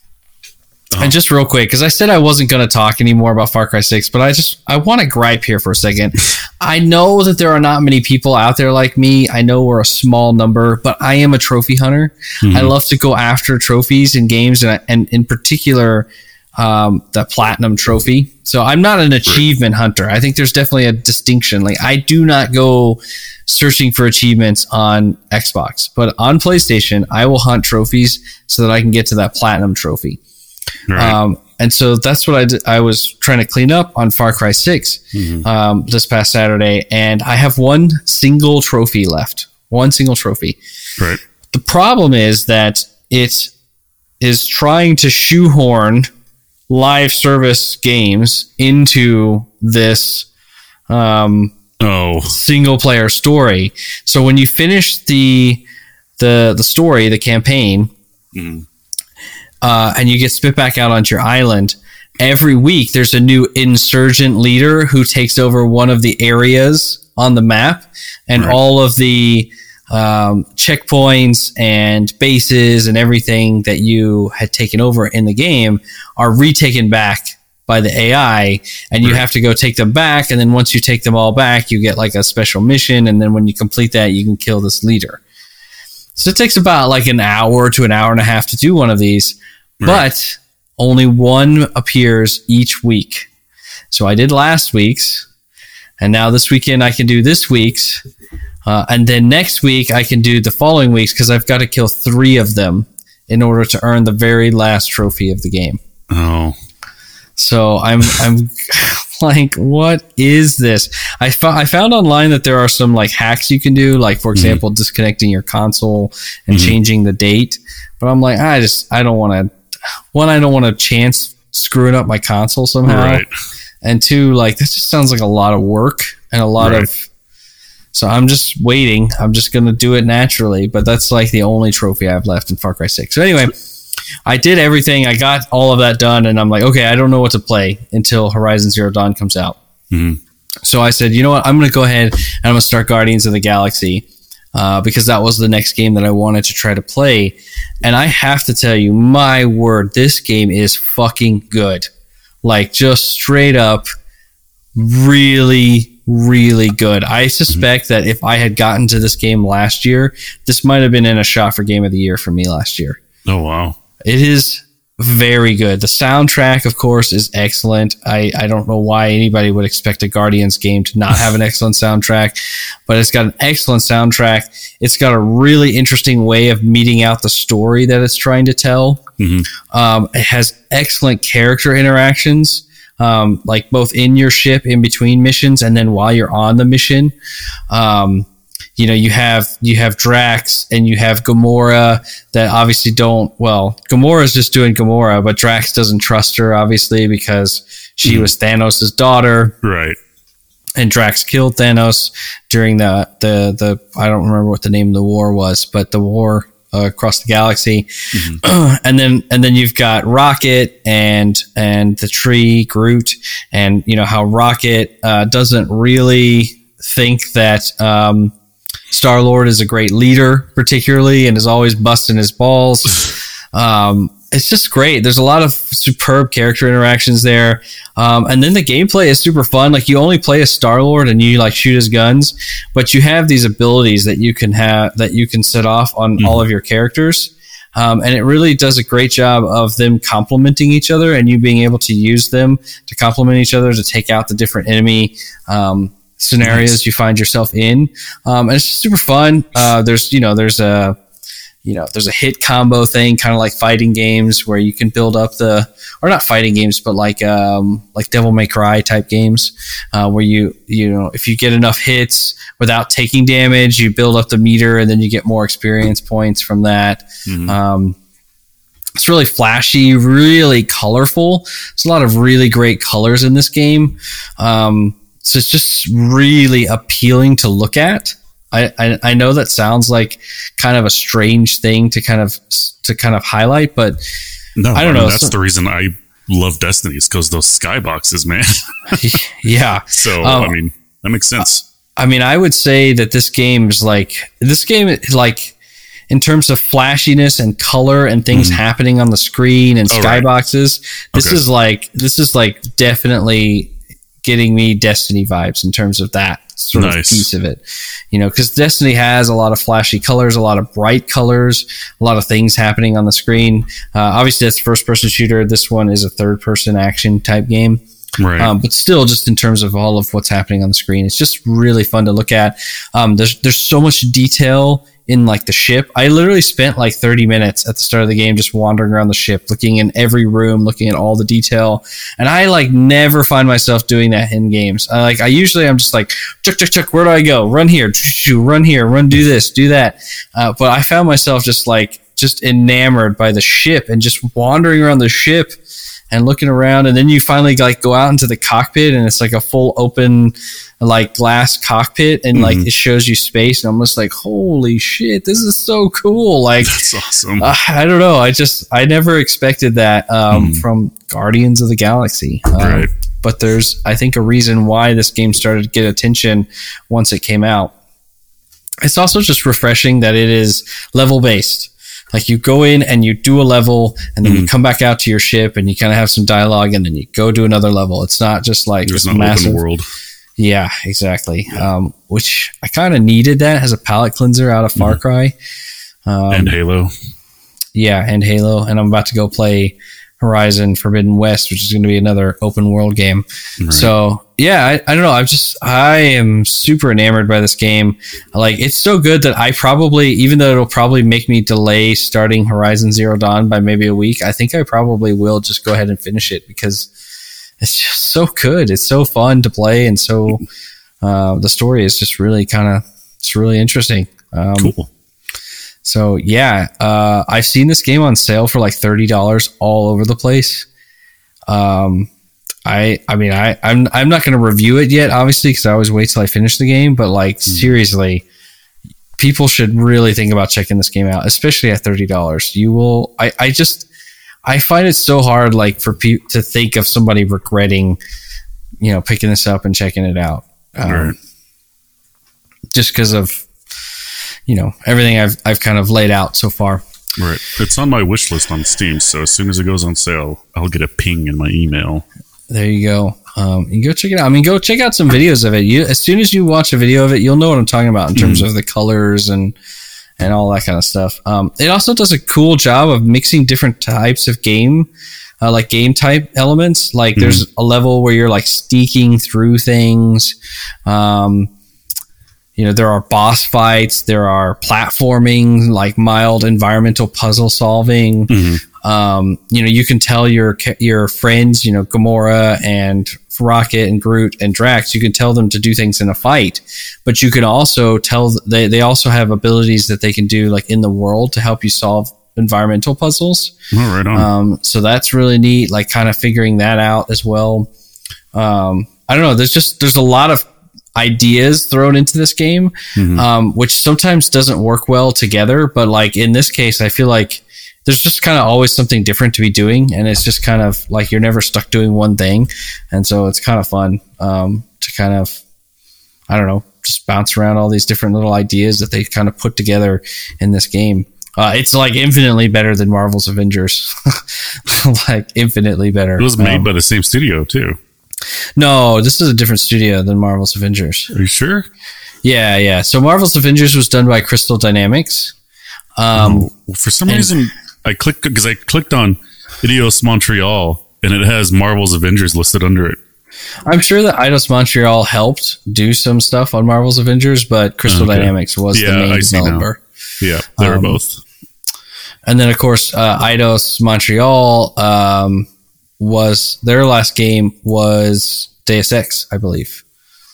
Oh. And just real quick, because I said I wasn't going to talk anymore about Far Cry six, but I just, I want to gripe here for a second. I know that there are not many people out there like me. I know we're a small number, but I am a trophy hunter. Mm-hmm. I love to go after trophies in games, and, and in particular, um, the platinum trophy. So I'm not an achievement hunter. I think there's definitely a distinction. Like I do not go searching for achievements on Xbox, but on PlayStation, I will hunt trophies so that I can get to that platinum trophy. Right. Um, and so that's what I did. I was trying to clean up on Far Cry six mm-hmm. um, this past Saturday, and I have one single trophy left. One single trophy. Right. The problem is that it is trying to shoehorn live service games into this um, oh. single player story. So when you finish the the the story, the campaign, mm. uh, and you get spit back out onto your island, every week there's a new insurgent leader who takes over one of the areas on the map, and right. all of the um, checkpoints and bases and everything that you had taken over in the game are retaken back by the A I, and you right. have to go take them back. And then once you take them all back, you get like a special mission. And then when you complete that, you can kill this leader. So it takes about like an hour to an hour and a half to do one of these, right. but only one appears each week. So I did last week's, and now this weekend I can do this week's. Uh, and then next week I can do the following weeks, because I've got to kill three of them in order to earn the very last trophy of the game. Oh. So I'm I'm like, what is this? I, fo- I found online that there are some like hacks you can do, like for example, mm-hmm. disconnecting your console and mm-hmm. changing the date. But I'm like, I just I don't want to. One, I don't want to chance screwing up my console somehow, right. and two, like this just sounds like a lot of work and a lot right. of. So I'm just waiting. I'm just going to do it naturally. But that's like the only trophy I have left in Far Cry six. So anyway. I did everything. I got all of that done, and I'm like, okay, I don't know what to play until Horizon Zero Dawn comes out. Mm-hmm. So I said, you know what? I'm going to go ahead and I'm going to start Guardians of the Galaxy uh, because that was the next game that I wanted to try to play. And I have to tell you, my word, this game is fucking good. Like, just straight up, really, really good. I suspect mm-hmm. that if I had gotten to this game last year, this might have been in a shot for Game of the Year for me last year. Oh, wow. It is very good. The soundtrack, of course, is excellent. I, I don't know why anybody would expect a Guardians game to not have an excellent soundtrack, but it's got an excellent soundtrack. It's got a really interesting way of meting out the story that it's trying to tell. Mm-hmm. Um, it has excellent character interactions, um, like both in your ship, in between missions, and then while you're on the mission. Um, You know, you have you have Drax and you have Gamora that obviously don't. Well, Gamora's just doing Gamora, but Drax doesn't trust her obviously because she mm. was Thanos' daughter, right? And Drax killed Thanos during the the the. I don't remember what the name of the war was, but the war uh, across the galaxy. Mm-hmm. and then and then you've got Rocket and and the tree Groot, and you know how Rocket uh, doesn't really think that. Um, Star-Lord is a great leader, particularly, and is always busting his balls. Um, it's just great. There's a lot of superb character interactions there. Um, and then the gameplay is super fun. Like, you only play as Star-Lord and you like shoot his guns, but you have these abilities that you can have, that you can set off on mm-hmm. all of your characters. Um, and it really does a great job of them complementing each other and you being able to use them to complement each other to take out the different enemy, um, scenarios nice. You find yourself in. Um, and it's just super fun. Uh, there's, you know, there's a, you know, there's a hit combo thing, kind of like fighting games where you can build up the, or not fighting games, but like, um, like Devil May Cry type games, uh, where you, you know, if you get enough hits without taking damage, you build up the meter and then you get more experience points from that. Mm-hmm. Um, It's really flashy, really colorful. There's a lot of really great colors in this game. Um, So it's just really appealing to look at. I, I, I know that sounds like kind of a strange thing to kind of to kind of highlight, but no, I don't I mean, know. That's so, the reason I love Destiny is because those skyboxes, man. yeah. So um, I mean, that makes sense. I mean, I would say that this game is like this game is like in terms of flashiness and color and things mm. happening on the screen and oh, skyboxes. Right. This okay. is like this is like definitely getting me Destiny vibes in terms of that sort nice. Of piece of it, you know, because Destiny has a lot of flashy colors, a lot of bright colors, a lot of things happening on the screen. Uh, obviously, that's first person shooter. This one is a third person action type game. Right. Um, but still, just in terms of all of what's happening on the screen, it's just really fun to look at. Um, there's there's so much detail in like the ship. I literally spent like thirty minutes at the start of the game just wandering around the ship, looking in every room, looking at all the detail. And I like never find myself doing that in games. I like I usually I'm just like, chuck, chuck, chuck, where do I go? Run here, run here, run, do this, do that. Uh, but I found myself just like just enamored by the ship and just wandering around the ship and looking around. And then you finally like go out into the cockpit and it's like a full open like glass cockpit and mm-hmm. like it shows you space and I'm just like, holy shit, this is so cool. Like that's awesome. uh, I don't know. I just, I never expected that um, mm. from Guardians of the Galaxy. Um, right. But there's, I think, a reason why this game started to get attention once it came out. It's also just refreshing that it is level based. Like you go in and you do a level and then mm. you come back out to your ship and you kind of have some dialogue and then you go do another level. It's not just like there's this no massive open world. Yeah, exactly. Yeah. Um, which I kind of needed that as a palate cleanser out of Far Cry. Um, and Halo. Yeah, and Halo. And I'm about to go play Horizon Forbidden West, which is going to be another open world game. Right. So, yeah, I, I don't know. I'm just, I am super enamored by this game. Like, it's so good that I probably, even though it'll probably make me delay starting Horizon Zero Dawn by maybe a week, I think I probably will just go ahead and finish it because it's just so good. It's so fun to play, and so uh, the story is just really kind of it's really interesting. Um, cool. So yeah, uh, I've seen this game on sale for like thirty dollars all over the place. Um, I I mean I I'm I'm not going to review it yet, obviously, because I always wait till I finish the game. But like mm-hmm. seriously, people should really think about checking this game out, especially at thirty dollars. You will. I I just. I find it so hard, like for people to think of somebody regretting, you know, picking this up and checking it out, um, right. just because of, you know, everything I've I've kind of laid out so far. Right. It's on my wish list on Steam, so as soon as it goes on sale, I'll get a ping in my email. There you go. Um, you go check it out. I mean, go check out some videos of it. You, as soon as you watch a video of it, you'll know what I'm talking about in terms mm. of the colors and and all that kind of stuff. Um, it also does a cool job of mixing different types of game, uh, like game type elements. Like mm. there's a level where you're like sneaking through things. Um, you know, there are boss fights. There are platforming, like mild environmental puzzle solving. Mm-hmm. Um, you know, you can tell your your friends, you know, Gamora and Rocket and Groot and Drax, you can tell them to do things in a fight, but you can also tell they, they also have abilities that they can do like in the world to help you solve environmental puzzles. Oh, right on. Um, so that's really neat, like kind of figuring that out as well. Um, I don't know. There's just, there's a lot of ideas thrown into this game, mm-hmm. um, which sometimes doesn't work well together. But like in this case, I feel like there's just kind of always something different to be doing. And it's just kind of like you're never stuck doing one thing. And so it's kind of fun um, to kind of, I don't know, just bounce around all these different little ideas that they kind of put together in this game. Uh, it's like infinitely better than Marvel's Avengers. Like infinitely better. It was made um, by the same studio too. No, this is a different studio than Marvel's Avengers. Are you sure? Yeah, yeah. So Marvel's Avengers was done by Crystal Dynamics. Um, oh, for some and, reason, I clicked because I clicked on Eidos Montreal and it has Marvel's Avengers listed under it. I'm sure that Eidos Montreal helped do some stuff on Marvel's Avengers, but Crystal okay. Dynamics was yeah, the main I developer. Yeah, they were um, both. And then, of course, uh, Eidos Montreal um, was their last game was Deus Ex, I believe.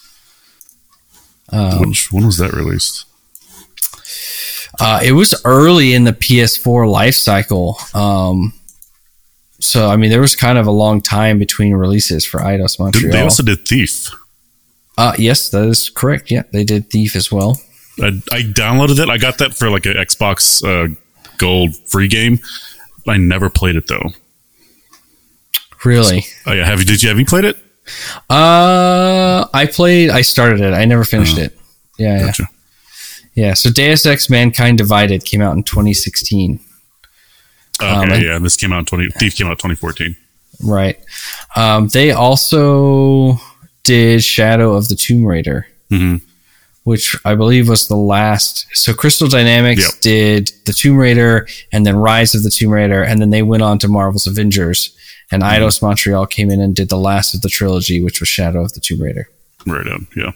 Um, Which when was that released? Uh, it was early in the P S four life cycle. Um, so, I mean, there was kind of a long time between releases for Eidos Montreal. They also did Thief. Uh, yes, that is correct. Yeah, they did Thief as well. I, I downloaded it. I got that for like an Xbox uh, Gold free game. I never played it though. Really? So, oh yeah, have you? Did you have you played it? Uh, I played. I started it. I never finished oh, it. Yeah, gotcha. yeah, yeah. So Deus Ex: Mankind Divided came out in twenty sixteen. Okay, um, yeah. This came out in twenty. Thief came out in twenty fourteen. Right. Um, they also did Shadow of the Tomb Raider, mm-hmm. which I believe was the last. So Crystal Dynamics yep. did the Tomb Raider and then Rise of the Tomb Raider, and then they went on to Marvel's Avengers. And mm-hmm. Eidos Montreal came in and did the last of the trilogy, which was Shadow of the Tomb Raider. Right on, yeah.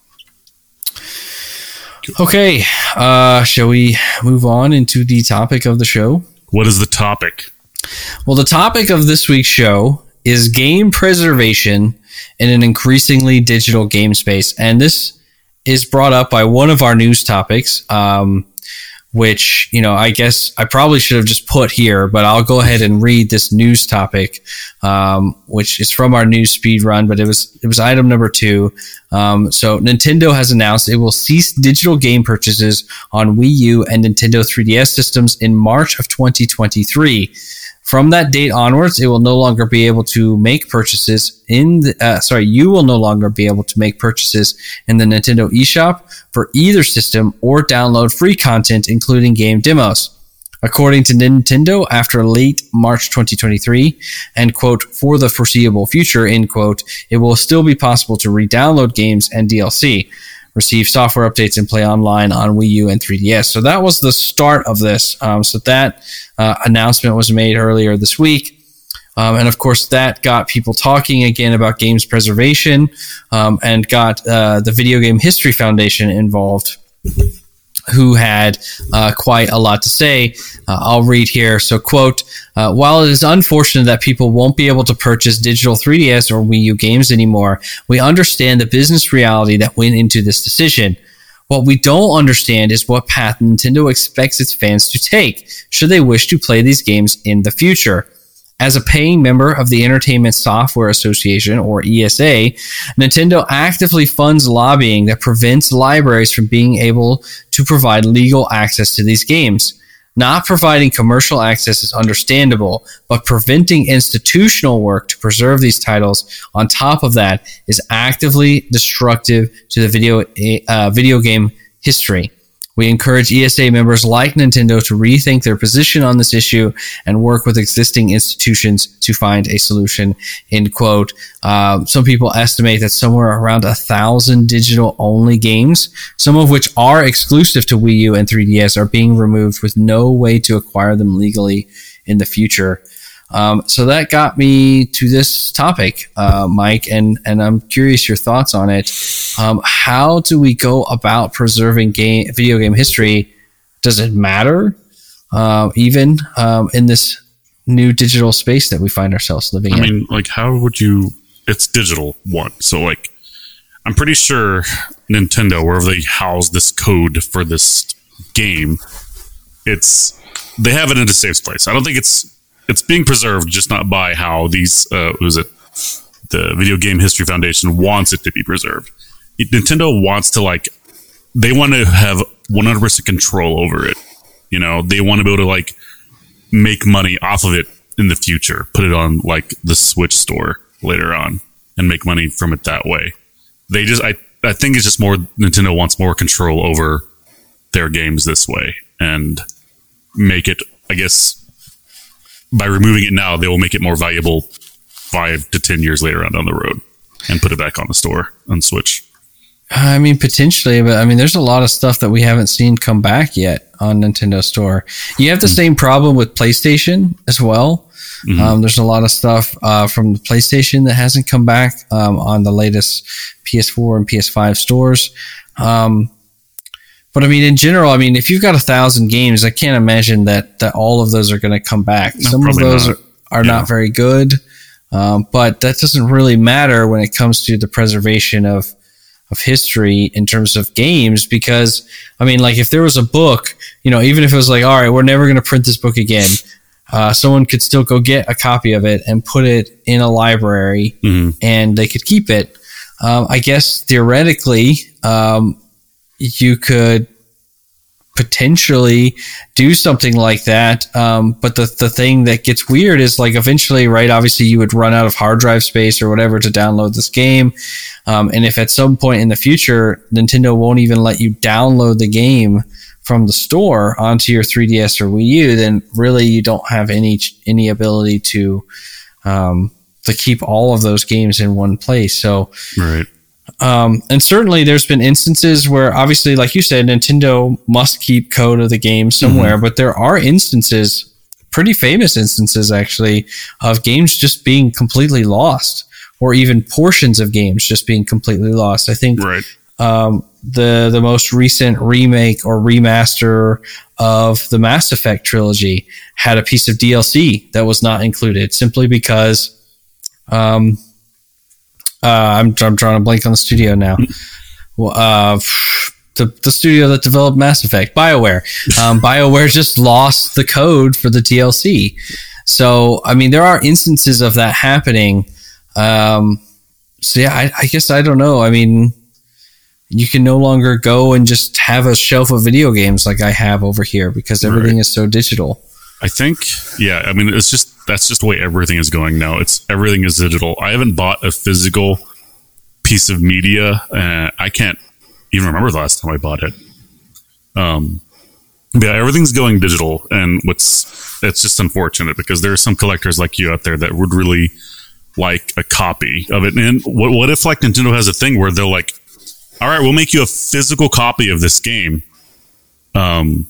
Okay, uh, shall we move on into the topic of the show? What is the topic? Well, the topic of this week's show is game preservation in an increasingly digital game space. And this is brought up by one of our news topics, um, which, you know, I guess I probably should have just put here, but I'll go ahead and read this news topic, um, which is from our news speed run, but it was, it was item number two. Um, so Nintendo has announced it will cease digital game purchases on Wii U and Nintendo three D S systems in March of twenty twenty-three. From that date onwards, it will no longer be able to make purchases in the, uh, sorry, you will no longer be able to make purchases in the Nintendo eShop for either system or download free content, including game demos. According to Nintendo, after late March twenty twenty-three, and quote, for the foreseeable future, end quote, it will still be possible to re-download games and D L C, receive software updates, and play online on Wii U and three D S. So that was the start of this. Um, so that uh, announcement was made earlier this week. Um, and of course, that got people talking again about games preservation, um, and got uh, the Video Game History Foundation involved, who had uh, quite a lot to say. Uh, I'll read here. So, quote, uh, while it is unfortunate that people won't be able to purchase digital three D S or Wii U games anymore, we understand the business reality that went into this decision. What we don't understand is what path Nintendo expects its fans to take should they wish to play these games in the future. As a paying member of the Entertainment Software Association, or E S A, Nintendo actively funds lobbying that prevents libraries from being able to provide legal access to these games. Not providing commercial access is understandable, but preventing institutional work to preserve these titles on top of that is actively destructive to the video uh, video game history. We encourage E S A members like Nintendo to rethink their position on this issue and work with existing institutions to find a solution, end quote. Uh, some people estimate that somewhere around a thousand digital-only games, some of which are exclusive to Wii U and three D S, are being removed with no way to acquire them legally in the future. Um, so that got me to this topic, uh, Mike, and, and I'm curious your thoughts on it. Um, how do we go about preserving game, video game history? Does it matter, uh, even um, in this new digital space that we find ourselves living I in? I mean, like, how would you... It's digital, one. So, like, I'm pretty sure Nintendo, wherever they house this code for this game, it's... They have it in a safe place. I don't think it's... It's being preserved, just not by how these, uh, was it, the Video Game History Foundation wants it to be preserved. Nintendo wants to, like, they want to have one hundred percent control over it. You know, they want to be able to, like, make money off of it in the future, put it on, like, the Switch store later on, and make money from it that way. They just, I, I think it's just more, Nintendo wants more control over their games this way, and make it, I guess, by removing it now, they will make it more valuable five to ten years later on down the road and put it back on the store on Switch. I mean, potentially, but I mean, there's a lot of stuff that we haven't seen come back yet on Nintendo Store. You have the mm-hmm. same problem with PlayStation as well. Mm-hmm. Um, there's a lot of stuff uh, from the PlayStation that hasn't come back um, on the latest P S four and P S five stores. Um, But I mean, in general, I mean, if you've got a thousand games, I can't imagine that, that all of those are going to come back. No, Some of those not. are, are yeah. not very good, um, but that doesn't really matter when it comes to the preservation of of history in terms of games. Because I mean, like if there was a book, you know, even if it was like, all right, we're never going to print this book again, uh, someone could still go get a copy of it and put it in a library, mm-hmm. and they could keep it. Um, I guess theoretically. Um, you could potentially do something like that. Um, but the, the thing that gets weird is like eventually, right, obviously you would run out of hard drive space or whatever to download this game. Um, and if at some point in the future, Nintendo won't even let you download the game from the store onto your three D S or Wii U, then really you don't have any, any ability to, um, to keep all of those games in one place. So, right. Um, and certainly there's been instances where obviously, like you said, Nintendo must keep code of the game somewhere, mm-hmm. but there are instances, pretty famous instances actually, of games just being completely lost, or even portions of games just being completely lost. I think right. um, the the most recent remake or remaster of the Mass Effect trilogy had a piece of D L C that was not included simply because um, Uh, I'm, I'm drawing a blank on the studio now. Well, uh, the, the studio that developed Mass Effect, BioWare. Um, BioWare just lost the code for the D L C. So, I mean, there are instances of that happening. Um, so, yeah, I, I guess I don't know. I mean, you can no longer go and just have a shelf of video games like I have over here because everything right. is so digital. I think, yeah, I mean, it's just, that's just the way everything is going now. It's everything is digital. I haven't bought a physical piece of media. Uh, I can't even remember the last time I bought it. Um, yeah, everything's going digital, and what's, it's just unfortunate because there are some collectors like you out there that would really like a copy of it. And what, what if like Nintendo has a thing where they're like, all right, we'll make you a physical copy of this game. Um,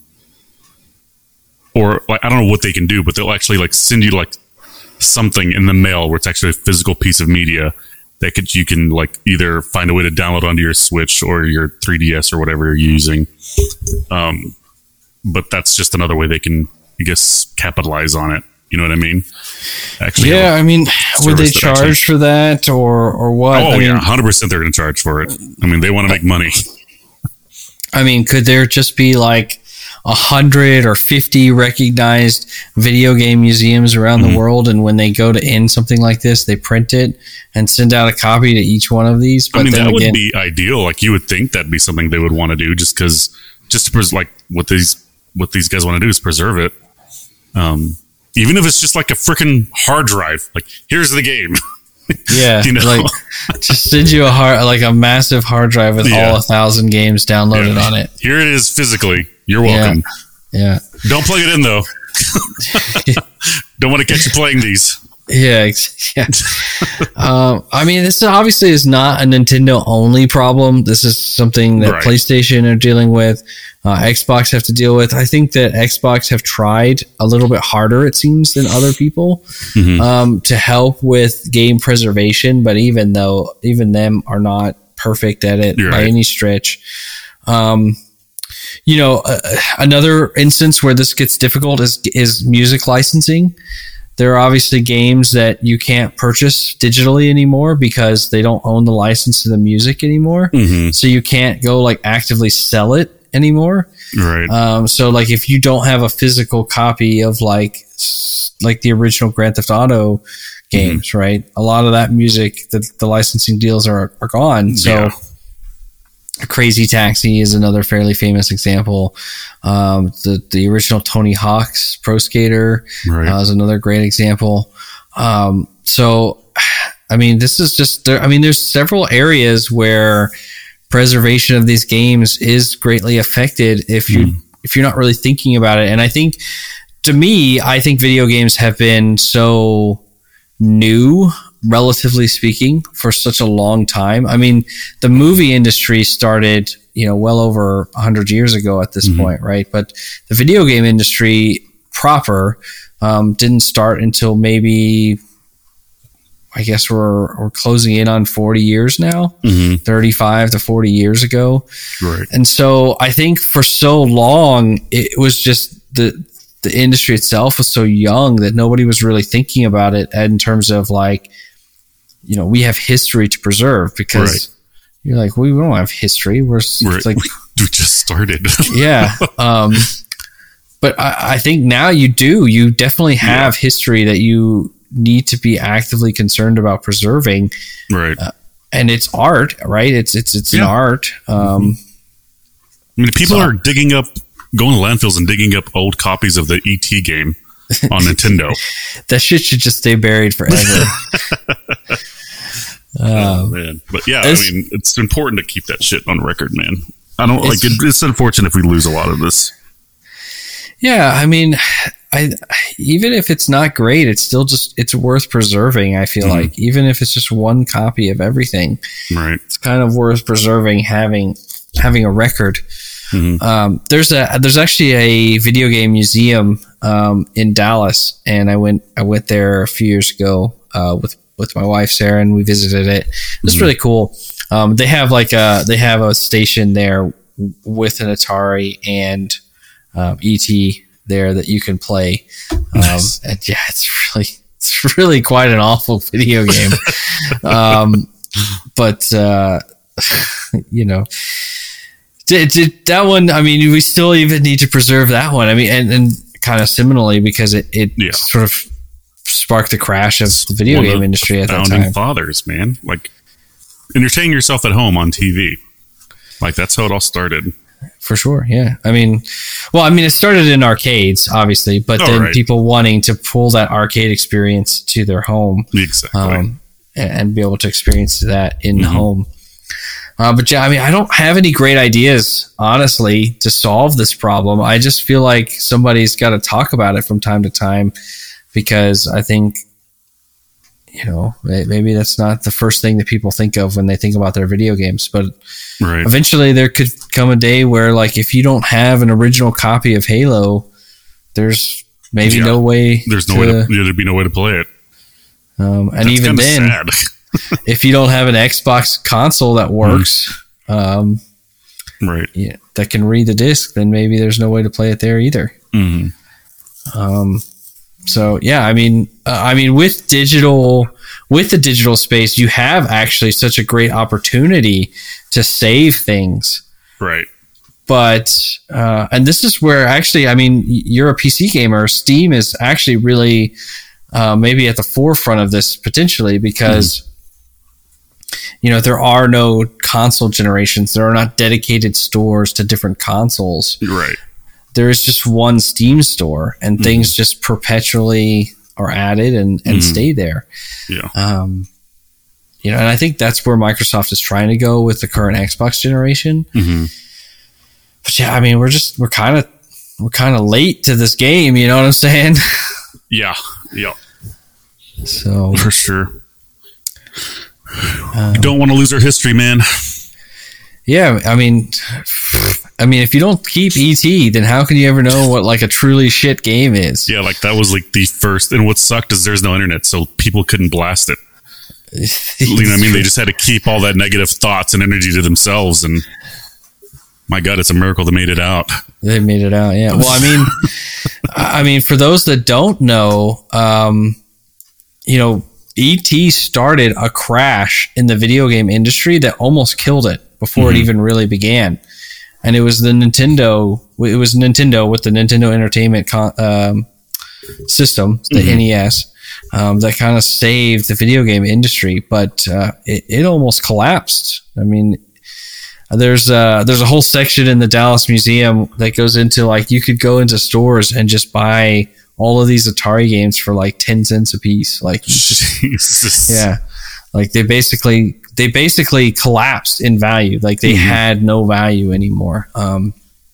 Or like, I don't know what they can do, but they'll actually like send you like something in the mail where it's actually a physical piece of media that could, you can like either find a way to download onto your Switch or your three D S or whatever you're using. Um, but that's just another way they can, I guess, capitalize on it. You know what I mean? Actually, yeah. I mean, would they charge actually, for that or or what? Oh I yeah, mean, one hundred percent they're going to charge for it. I mean, they want to make money. I mean, could there just be like a hundred or fifty recognized video game museums around mm-hmm. the world, and when they go to end something like this, they print it and send out a copy to each one of these? But I mean, that would again, be ideal. Like, you would think that'd be something they would want to do, just because, just because, like, with these what these guys want to do is preserve it. Um, even if it's just like a freaking hard drive, like here's the game. Yeah, you know? like just send you a hard, like a massive hard drive with Yeah. all a thousand games downloaded Yeah. on it. Here it is physically. You're welcome. Yeah, Don't plug it in though. Don't want to catch you playing these. yeah, ex- yeah. um, I mean, this obviously is not a Nintendo only problem. This is something that Right. PlayStation are dealing with. Uh, Xbox have to deal with. I think that Xbox have tried a little bit harder, it seems, than other people Mhm. um, to help with game preservation. But even though even them are not perfect at it You're by right. any stretch. Um, you know, uh, another instance where this gets difficult is is music licensing. There are obviously games that you can't purchase digitally anymore because they don't own the license to the music anymore. Mhm. So you can't go like actively sell it anymore. Right. Um, so like if you don't have a physical copy of like s- like the original Grand Theft Auto games, right? A lot of that music, the, the licensing deals are, are gone. So Yeah. Crazy Taxi is another fairly famous example. Um, the the original Tony Hawk's Pro Skater Right. uh, is another great example. Um, so, I mean, this is just there. I mean, there's several areas where preservation of these games is greatly affected if you Mm. if you're not really thinking about it. And I think, to me, I think video games have been so new, relatively speaking, for such a long time. I mean, the movie industry started, you know, well over one hundred years ago at this Mhm. point, right? But the video game industry proper um, didn't start until maybe, I guess we're we're closing in on forty years now, Mhm. thirty-five to forty years ago. Right. And so I think for so long, it was just the the industry itself was so young that nobody was really thinking about it in terms of like, you know, we have history to preserve because Right. you're like, we don't have history. We're s- Right. it's like, We just started. yeah. Um, but I, I think now you do, you definitely have history that you need to be actively concerned about preserving. Right. And it's art, right? It's, it's, it's an Yeah. art. Um, I mean, people So- are digging up, going to landfills and digging up old copies of the E T game on Nintendo. that shit should just stay buried forever. Oh, man. But yeah, I it's- mean, it's important to keep that shit on record, man. I don't like It's- it. It's unfortunate if we lose a lot of this. Yeah, I mean, I even if it's not great, it's still just it's worth preserving. I feel Mhm. like even if it's just one copy of everything, Right. it's kind of worth preserving having having a record. Mhm. Um, there's a there's actually a video game museum um, in Dallas, and I went I went there a few years ago uh, with with my wife Sarah, and we visited it. It's Mhm. really cool. Um, they have like a they have a station there with an Atari and um, E T there that you can play. Um, Nice. and yeah, it's really it's really quite an awful video game. um, but uh, you know. Did, did that one, I mean, we still even need to preserve that one. I mean, and, and kind of similarly because it, it Yeah. sort of sparked the crash of the video One of game the industry at that Founding time. fathers, man. Like, entertain yourself at home on T V. Like, that's how it all started. For sure, yeah. I mean, well, I mean, it started in arcades, obviously, but Oh, then right. people wanting to pull that arcade experience to their home Exactly. um, and, and be able to experience that in Mhm. home. Uh, but yeah, I mean, I don't have any great ideas, honestly, to solve this problem. I just feel like somebody's got to talk about it from time to time because I think, you know, may- maybe that's not the first thing that people think of when they think about their video games. But right. eventually there could come a day where, like, if you don't have an original copy of Halo, there's maybe Yeah. no way. There's no to, way to, there'd be no way to play it. Um, and That's even kinda then, sad. if you don't have an Xbox console that works, um, Right. yeah, that can read the disc, then maybe there's no way to play it there either. hmm Um, so yeah, I mean, uh, I mean, with digital, with the digital space, you have actually such a great opportunity to save things. Right. But uh, and this is where actually, I mean, you're a P C gamer. Steam is actually really uh, maybe at the forefront of this potentially because. You know, there are no console generations. There are not dedicated stores to different consoles. Right. there is just one Steam store, and mm-hmm. things just perpetually are added and, and mm-hmm. stay there. Yeah. Um, you know, and I think that's where Microsoft is trying to go with the current Xbox generation. Mm-hmm. But yeah, I mean, we're just we're kind of we're kind of late to this game. You know what I'm saying? Yeah. Yeah. So for sure. Um, you don't want to lose our history, man. Yeah, I mean, I mean, if you don't keep E T, then how can you ever know what like a truly shit game is? Yeah, like that was like the first. And what sucked is there's no internet, so people couldn't blast it. You know what I mean? They just had to keep all that negative thoughts and energy to themselves. And my God, it's a miracle they made it out. They made it out. Yeah. Well, I mean, I mean, for those that don't know, um, you know, E T started a crash in the video game industry that almost killed it before mm-hmm. it even really began. And it was the Nintendo, it was Nintendo with the Nintendo Entertainment con, um, System, the mm-hmm. N E S, um, that kind of saved the video game industry, but uh, it, it almost collapsed. I mean, there's uh, there's a whole section in the Dallas Museum that goes into like you could go into stores and just buy all of these Atari games for like ten cents a piece. Like, Jesus. Yeah, like they basically they basically collapsed in value. Like they mm-hmm. had no value anymore. Um,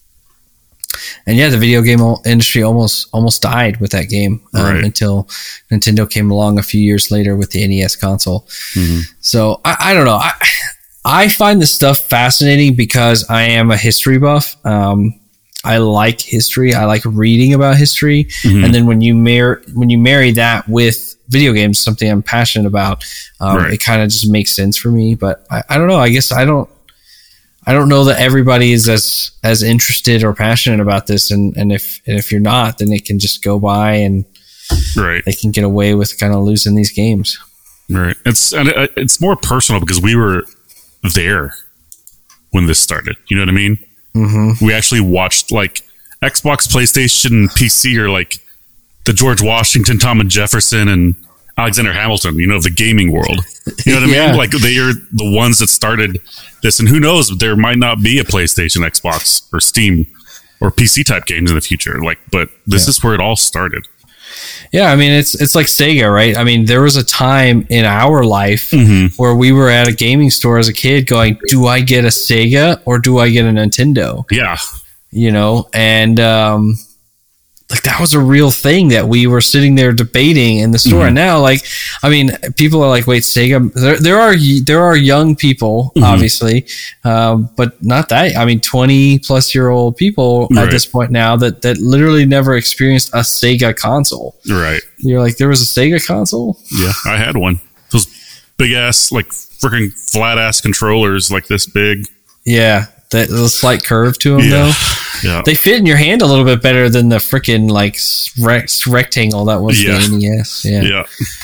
and yeah, the video game industry almost almost died with that game um, right. until Nintendo came along a few years later with the N E S console. Mm-hmm. So I, I don't know. I I find this stuff fascinating because I am a history buff. Um, I like history. I like reading about history. Mm-hmm. And then when you marry when you marry that with video games, something I'm passionate about, um, right. it kind of just makes sense for me. But I, I don't know. I guess I don't. I don't know that everybody is as as interested or passionate about this. And, and if and if you're not, then it can just go by and right. they can get away with kind of losing these games. Right. It's and it, it's more personal because we were there when this started. You know what I mean? Mm-hmm. We actually watched like Xbox, PlayStation, P C, or like the George Washington, Thomas Jefferson, and Alexander Hamilton, you know, of the gaming world. You know what I yeah. mean? Like they are the ones that started this, and who knows, there might not be a PlayStation, Xbox, or Steam or P C type games in the future. Like, but this yeah. is where it all started. Yeah, I mean, it's it's like Sega, right? I mean, there was a time in our life mm-hmm. where we were at a gaming store as a kid going, do I get a Sega or do I get a Nintendo? Yeah. You know, and um, like that was a real thing that we were sitting there debating in the store. Mm-hmm. And now, like, I mean, people are like, wait, Sega, there, there are there are young people, mm-hmm. obviously, um, but not that. I mean, twenty plus year old people right. at this point now that, that literally never experienced a Sega console. Right. You're like, there was a Sega console? Yeah, I had one. Those big ass, like freaking flat ass controllers, like this big. Yeah. That little slight curve to them, yeah. though. Yeah. They fit in your hand a little bit better than the freaking like rect- rectangle that was yeah. the N E S. Yeah. Yeah.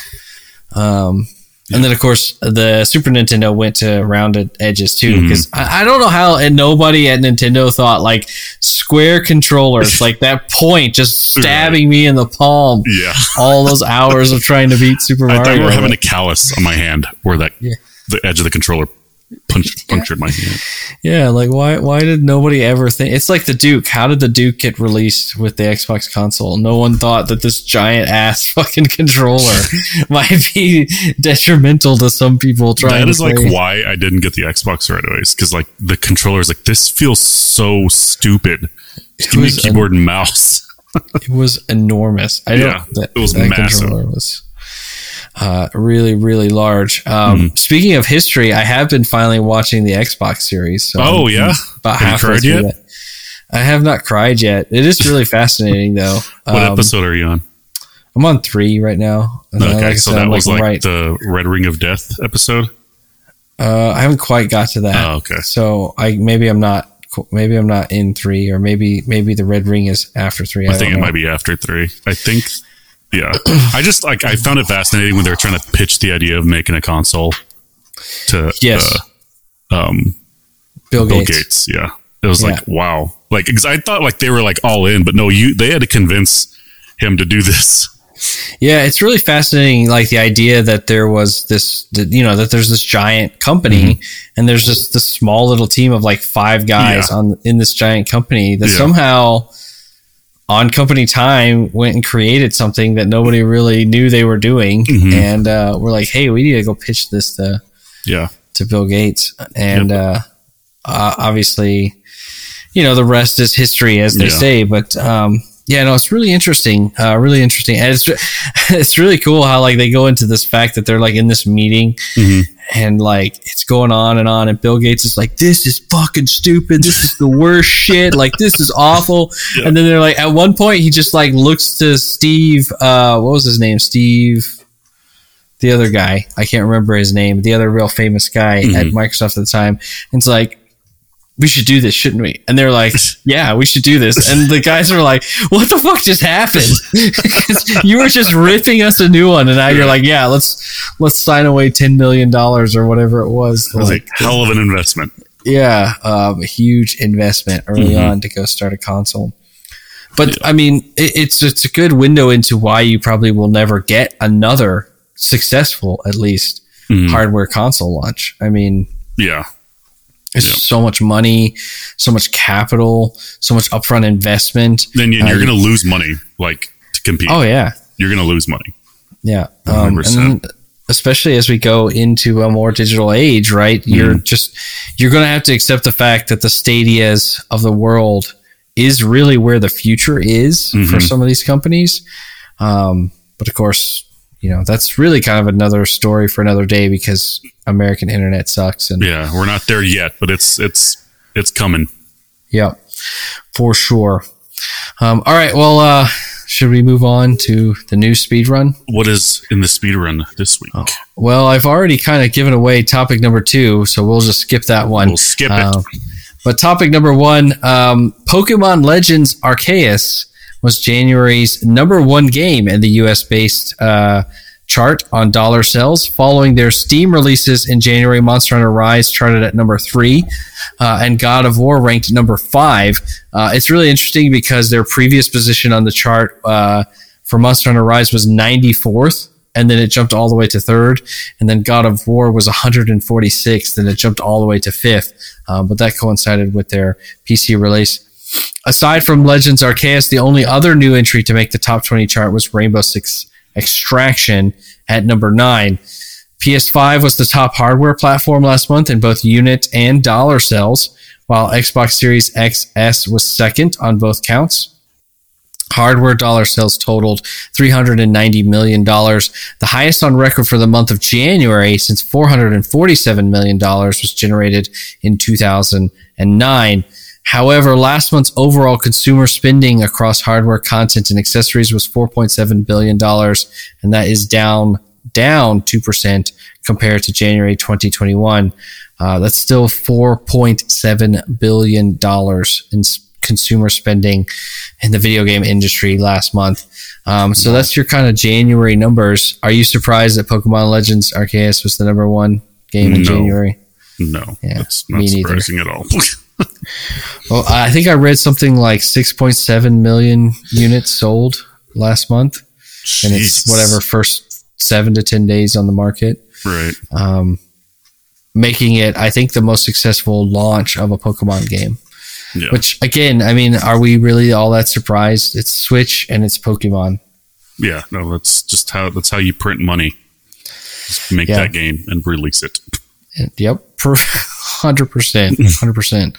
Um, yeah. And then, of course, the Super Nintendo went to rounded edges, too, because mm-hmm. I, I don't know how and nobody at Nintendo thought, like, square controllers, like that point just stabbing right. me in the palm. Yeah. All those hours of trying to beat Super Mario. I thought we were having a callus on my hand where that yeah. the edge of the controller Punch, punctured my hand. Yeah, like why why did nobody ever think? It's like the Duke. How did the Duke get released with the Xbox console? No one thought that this giant ass fucking controller might be detrimental to some people trying that to is play. Like why I didn't get the Xbox right away, because like the controller is like, this feels so stupid. Just give me a keyboard en- and mouse. It was enormous. I yeah, don't, that, it was that massive. Controller was Uh, really, really large. Um, mm. Speaking of history, I have been finally watching the Xbox series. So oh, I'm, yeah? I'm about have halfway you cried through yet? that. I have not cried yet. It is really fascinating, though. What um, episode are you on? I'm on three right now. And okay, like so said, that I'm was like, right. the Red Ring of Death episode? Uh, I haven't quite got to that. Oh, okay. So I maybe I'm not maybe I'm not in three, or maybe maybe the Red Ring is after three. I, I think it know. might be after three. I think... Yeah, I just like I found it fascinating when they were trying to pitch the idea of making a console to yes, uh, um, Bill, Bill Gates. Gates. Yeah, it was yeah. like wow, like because I thought like they were like all in, but no, you they had to convince him to do this. Yeah, it's really fascinating. Like the idea that there was this, you know, that there's this giant company, mm-hmm. and there's just this small little team of like five guys yeah. on in this giant company that yeah. somehow on company time, went and created something that nobody really knew they were doing, mm-hmm. and uh, we're like, hey, we need to go pitch this to yeah to Bill Gates, and yep. uh, uh, obviously, you know, the rest is history, as they yeah. say. But um, yeah, no, it's really interesting, uh, really interesting, and it's it's really cool how like they go into this fact that they're like in this meeting. Mm-hmm. And like it's going on and on, and Bill Gates is like, "This is fucking stupid. This is the worst shit. Like this is awful." Yeah. And then they're like, at one point, he just like looks to Steve. Uh, what was his name? Steve, the other guy. I can't remember his name. The other real famous guy mm-hmm. at Microsoft at the time. And it's like, we should do this, shouldn't we? And they're like, yeah, we should do this. And the guys are like, what the fuck just happened? You were just ripping us a new one, and now you're like, yeah, let's let's sign away ten million dollars or whatever it was. It was like, a hell of an investment. Yeah, um, a huge investment early mm-hmm. on to go start a console. But yeah. I mean, it, it's it's a good window into why you probably will never get another successful, at least, mm-hmm. hardware console launch. I mean, yeah. It's yep. so much money, so much capital, so much upfront investment. Then you're uh, going to lose money, like, to compete. Oh, yeah. You're going to lose money. Yeah. Um, and especially as we go into a more digital age, right? Mm. You're just, you're going to have to accept the fact that the Stadias of the world is really where the future is mm-hmm. for some of these companies. Um, but of course, you know, that's really kind of another story for another day, because American internet sucks. And yeah, we're not there yet, but it's it's it's coming. Yeah, for sure. Um, all right, well, uh, should we move on to the new speed run? What is in the speed run this week? Oh, well, I've already kind of given away topic number two, so we'll just skip that one. We'll skip uh, it. But topic number one, um, Pokemon Legends Arceus was January's number one game in the U S-based uh, chart on dollar sales. Following their Steam releases in January, Monster Hunter Rise charted at number three, uh, and God of War ranked number five. Uh, it's really interesting because their previous position on the chart uh, for Monster Hunter Rise was ninety-fourth, and then it jumped all the way to third, and then God of War was one hundred forty-sixth, and it jumped all the way to fifth, um, but that coincided with their P C release. Aside from Legends Arceus, the only other new entry to make the top twenty chart was Rainbow Six Extraction at number nine. P S five was the top hardware platform last month in both unit and dollar sales, while Xbox Series X S was second on both counts. Hardware dollar sales totaled three hundred ninety million dollars, the highest on record for the month of January, since four hundred forty-seven million dollars was generated in two thousand nine. However, last month's overall consumer spending across hardware, content, and accessories was four point seven billion dollars, and that is down down two percent compared to January twenty twenty-one. Uh, that's still four point seven billion dollars in consumer spending in the video game industry last month. Um, so that's your kind of January numbers. Are you surprised that Pokemon Legends Arceus was the number one game in no. January? No, yeah, that's not surprising neither. At all. Well, I think I read something like six point seven million units sold last month. Jeez. And it's whatever, first seven to ten days on the market. Right. Um, making it, I think, the most successful launch of a Pokemon game. Yeah. Which, again, I mean, are we really all that surprised? It's Switch and it's Pokemon. Yeah, no, that's just how, that's how you print money. Just make yeah. that game and release it. Yep. one hundred percent. one hundred percent.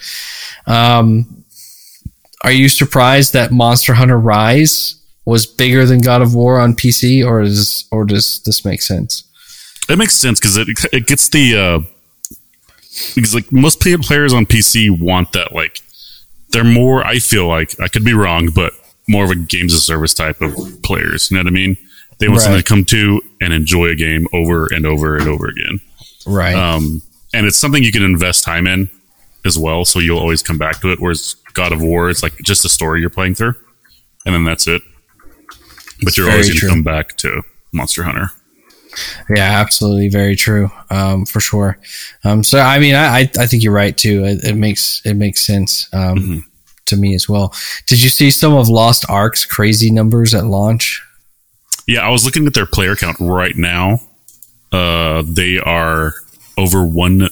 Um, are you surprised that Monster Hunter Rise was bigger than God of War on P C, or is or does this make sense? It makes sense because it it gets the uh, because like most players on P C want that, like they're more. I feel like I could be wrong, but more of a games of service type of players. You know what I mean? They want right. something to come to and enjoy a game over and over and over again. Right. Um, and it's something you can invest time in as well, so you'll always come back to it. Whereas God of War, it's like just a story you're playing through, and then that's it. But it's you're always going to come back to Monster Hunter. Yeah, absolutely, very true, um, for sure. Um, so, I mean, I I think you're right too. It, it makes it makes sense um, mm-hmm. to me as well. Did you see some of Lost Ark's crazy numbers at launch? Yeah, I was looking at their player count right now. Uh, they are over one,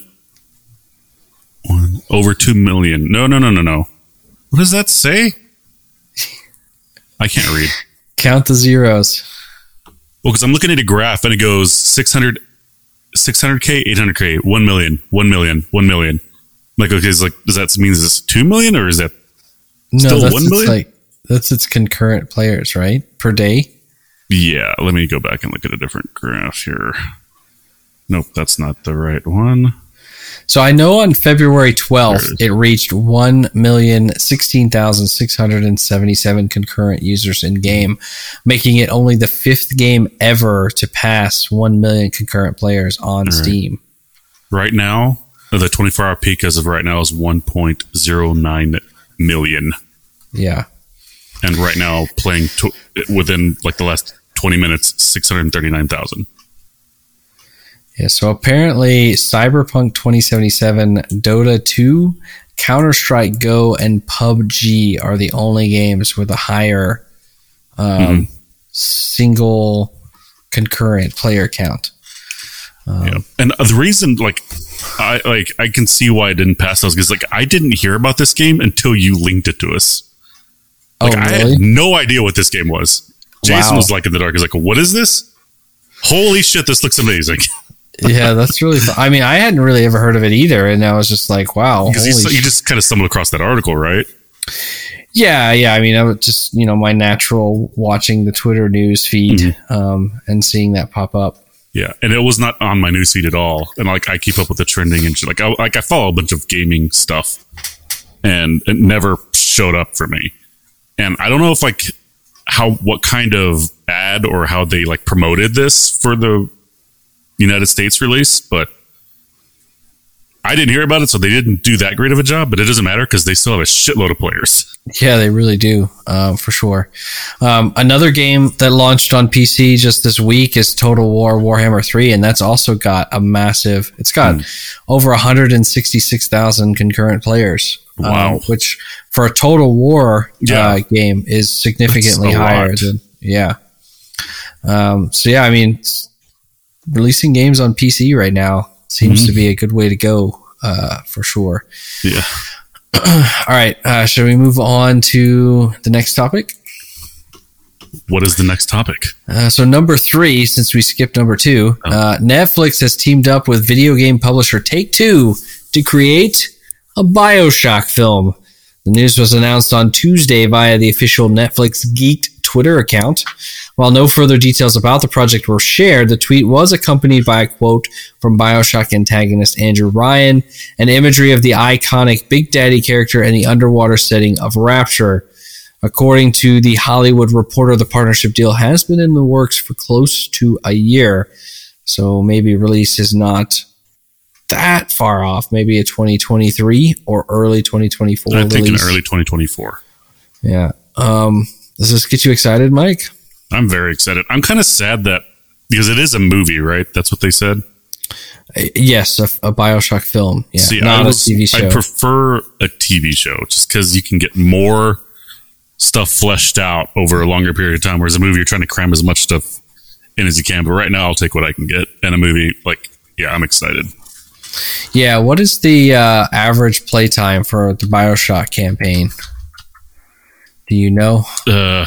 one, over two million. No, no, no, no, no. What does that say? I can't read. Count the zeros. Well, because I'm looking at a graph and it goes six hundred, six hundred K, eight hundred K, one million, one million, one million. Like, okay, it's like, does that mean this two million or is that no, still that's one its million? like that's its concurrent players, right? Per day. Yeah, let me go back and look at a different graph here. Nope, that's not the right one. So I know on February twelfth, it, it reached one million sixteen thousand six hundred seventy-seven concurrent users in game, making it only the fifth game ever to pass one million concurrent players on right. Steam. Right now, the twenty-four hour peak as of right now is one point zero nine million. Yeah. And right now, playing to, within like the last twenty minutes, six hundred thirty-nine thousand. Yeah, so apparently Cyberpunk twenty seventy-seven, Dota two, Counter-Strike Go, and P U B G are the only games with a higher um, mm-hmm. single concurrent player count. Um, yeah. And the reason, like, I like I can see why I didn't pass those because, like, I didn't hear about this game until you linked it to us. Like, oh, really? I had no idea what this game was. Jason wow. was like in the dark. He's like, "What is this? Holy shit! This looks amazing." Yeah, that's really fun. I mean, I hadn't really ever heard of it either, and I was just like, wow. Because you, you just kind of stumbled across that article, right? Yeah, yeah. I mean, I was just, you know, my natural watching the Twitter news feed mm-hmm. um, and seeing that pop up. Yeah, and it was not on my news feed at all. And like, I keep up with the trending and shit. Like, I, like I follow a bunch of gaming stuff, and it never showed up for me. And I don't know if like how what kind of ad or how they like promoted this for the United States release, but I didn't hear about it, so they didn't do that great of a job, but it doesn't matter because they still have a shitload of players. Yeah, they really do, um, for sure. Um, another game that launched on P C just this week is Total War Warhammer three, and that's also got a massive, it's got mm. over one hundred sixty-six thousand concurrent players. Wow. Um, which for a Total War yeah. uh, game is significantly higher lot. than, yeah. Um, so yeah, I mean, releasing games on P C right now seems mm-hmm. to be a good way to go, uh, for sure. Yeah. All right. Uh, shall we move on to the next topic? What is the next topic? Uh, so number three, since we skipped number two, oh. uh, Netflix has teamed up with video game publisher Take-Two to create a BioShock film. The news was announced on Tuesday via the official Netflix Geeked Twitter account. While no further details about the project were shared, the tweet was accompanied by a quote from BioShock antagonist Andrew Ryan and imagery of the iconic Big Daddy character in the underwater setting of Rapture. According to The Hollywood Reporter, the partnership deal has been in the works for close to a year, so maybe release is not that far off. Maybe a twenty twenty-three or early twenty twenty-four I think release. in early twenty twenty-four. Yeah. Um, does this get you excited, Mike? I'm very excited. I'm kind of sad that, because it is a movie, right? That's what they said? Uh, yes, a, a BioShock film. Yeah, See, not I was, a T V show. I prefer a T V show just because you can get more stuff fleshed out over a longer period of time, whereas a movie, you're trying to cram as much stuff in as you can. But right now, I'll take what I can get. And a movie, like, yeah, I'm excited. Yeah, what is the uh, average playtime for the BioShock campaign? Do you know? Uh,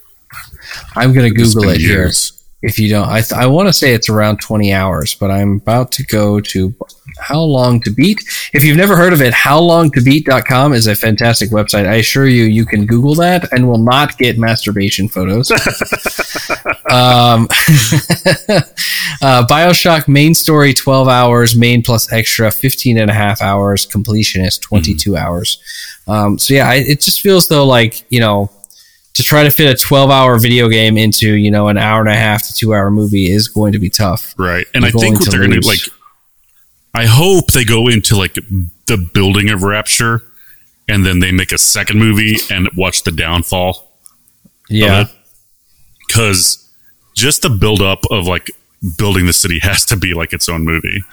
I'm going to Google it years. here. If you don't, I th- I want to say it's around twenty hours, but I'm about to go to How Long to Beat. If you've never heard of it, how long to beat dot com is a fantastic website. I assure you, you can Google that and will not get masturbation photos. um, uh, BioShock main story, twelve hours, main plus extra, fifteen and a half hours, completion is twenty-two mm-hmm. hours. Um, so yeah, I, it just feels though like, you know, to try to fit a twelve-hour video game into, you know, an hour and a half to two-hour movie is going to be tough. Right. And I think what they're going to, like, I hope they go into, like, the building of Rapture, and then they make a second movie and watch the downfall. Yeah. Because just the build-up of, like, building the city has to be, like, its own movie.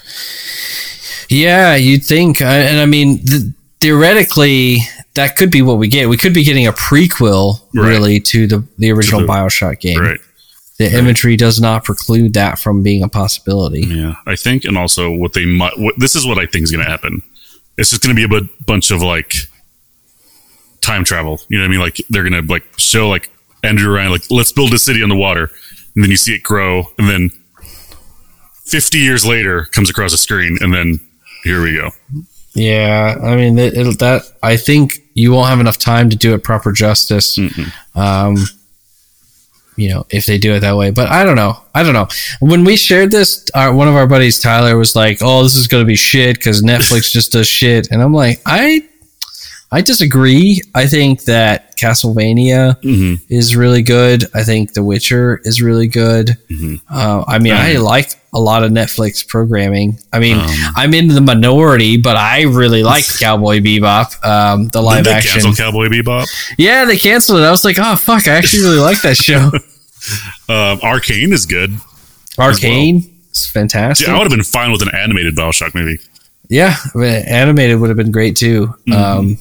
Yeah, you'd think. And, I mean, the, theoretically, that could be what we get. We could be getting a prequel, right. really, to the, the original to the, BioShock game. Right. The right. imagery does not preclude that from being a possibility. Yeah, I think, and also what they might. What, this is what I think is going to happen. It's just going to be a b- bunch of like time travel. You know what I mean? Like they're gonna like show like Andrew Ryan like let's build a city on the water, and then you see it grow, and then fifty years later comes across the screen, and then here we go. Yeah, I mean it, it'll, that I think you won't have enough time to do it proper justice. Mm-hmm. Um, you know, if they do it that way, but I don't know. I don't know. When we shared this, our, one of our buddies, Tyler, was like, "Oh, this is going to be shit because Netflix just does shit," and I'm like, I. I disagree. I think that Castlevania mm-hmm. is really good. I think The Witcher is really good. Mm-hmm. Uh, I mean, um, I like a lot of Netflix programming. I mean, um, I'm in the minority, but I really like Cowboy Bebop, um, the live did they action. Cancel Cowboy Bebop? Yeah, they canceled it. I was like, oh fuck, I actually really like that show. um, Arcane is good. Arcane well. is fantastic. Yeah, I would have been fine with an animated BioShock movie. Yeah, animated would have been great too. Mm-hmm. Um,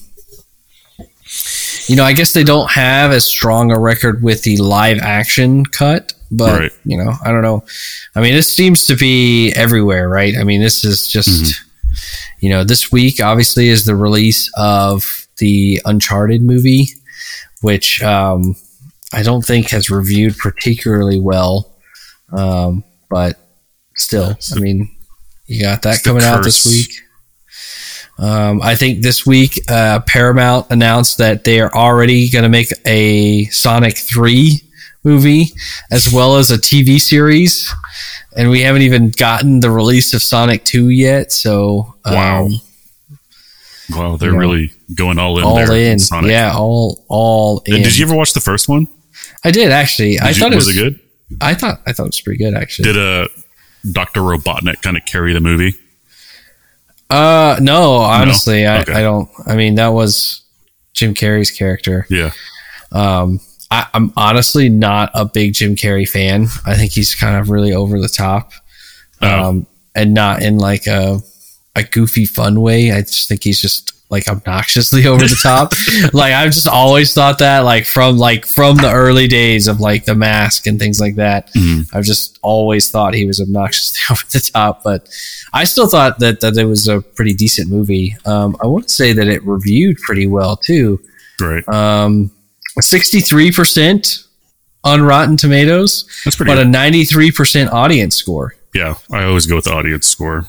You know, I guess they don't have as strong a record with the live action cut, but, right. you know, I don't know. I mean, this seems to be everywhere, right? I mean, this is just, mm-hmm. you know, this week obviously is the release of the Uncharted movie, which um, I don't think has reviewed particularly well. Um, but still, I mean, you got that coming out this week. Um, I think this week, uh, Paramount announced that they are already going to make a Sonic three movie as well as a T V series. And we haven't even gotten the release of Sonic two yet. So, um, wow. Wow, they're you know, really going all in all there. in. Sonic. Yeah, all, all in. And did you ever watch the first one? I did actually. Did I you, thought it was, was it good? I thought, I thought it was pretty good actually. Did, uh, Doctor Robotnik kind of carry the movie? Uh, no, honestly, no? Okay. I, I don't, I mean, that was Jim Carrey's character. Yeah. Um, I, I'm honestly not a big Jim Carrey fan. I think he's kind of really over the top. Oh. Um, and not in like a, a goofy fun way. I just think he's just like obnoxiously over the top. Like I've just always thought that like from like from the early days of like The Mask and things like that. Mm-hmm. I've just always thought he was obnoxiously over the top, but I still thought that, that it was a pretty decent movie. Um, I want to say that it reviewed pretty well too. Right. Um, sixty-three percent on Rotten Tomatoes, that's pretty but good. A ninety-three percent audience score. Yeah. I always go with the audience score.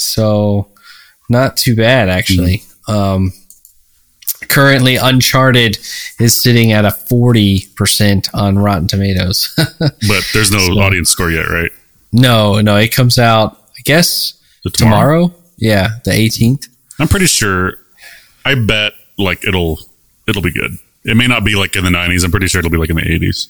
So not too bad actually. Mm-hmm. Um, currently Uncharted is sitting at a forty percent on Rotten Tomatoes. But there's no so, audience score yet, right? No, no, it comes out, I guess, tomorrow? tomorrow. Yeah, the eighteenth. I'm pretty sure, I bet like it'll, it'll be good. It may not be like in the nineties. I'm pretty sure it'll be like in the eighties.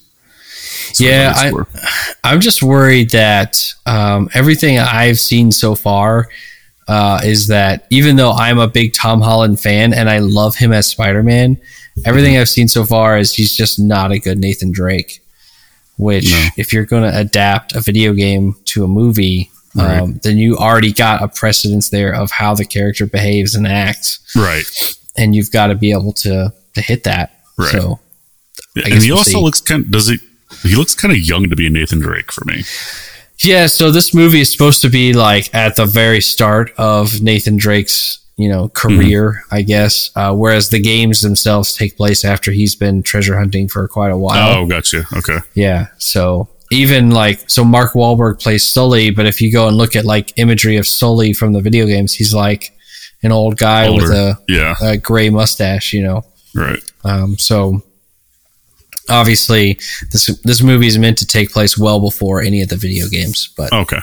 So yeah, I, I'm just worried that um, everything I've seen so far Uh, is that even though I'm a big Tom Holland fan and I love him as Spider-Man, everything I've seen so far is he's just not a good Nathan Drake. Which, no. if you're going to adapt a video game to a movie, right. um, then you already got a precedence there of how the character behaves and acts. Right. And you've got to be able to, to hit that. Right. So, I and he we'll also see. looks kind of, does he, he looks kind of young to be a Nathan Drake for me. Yeah, so this movie is supposed to be like at the very start of Nathan Drake's, you know, career, mm-hmm. I guess. Uh, whereas the games themselves take place after he's been treasure hunting for quite a while. Oh, gotcha. Okay. Yeah. So even like, so Mark Wahlberg plays Sully, but if you go and look at like imagery of Sully from the video games, he's like an old guy Older. with a, yeah. a gray mustache, you know. Right. Um, so obviously, this this movie is meant to take place well before any of the video games. But okay,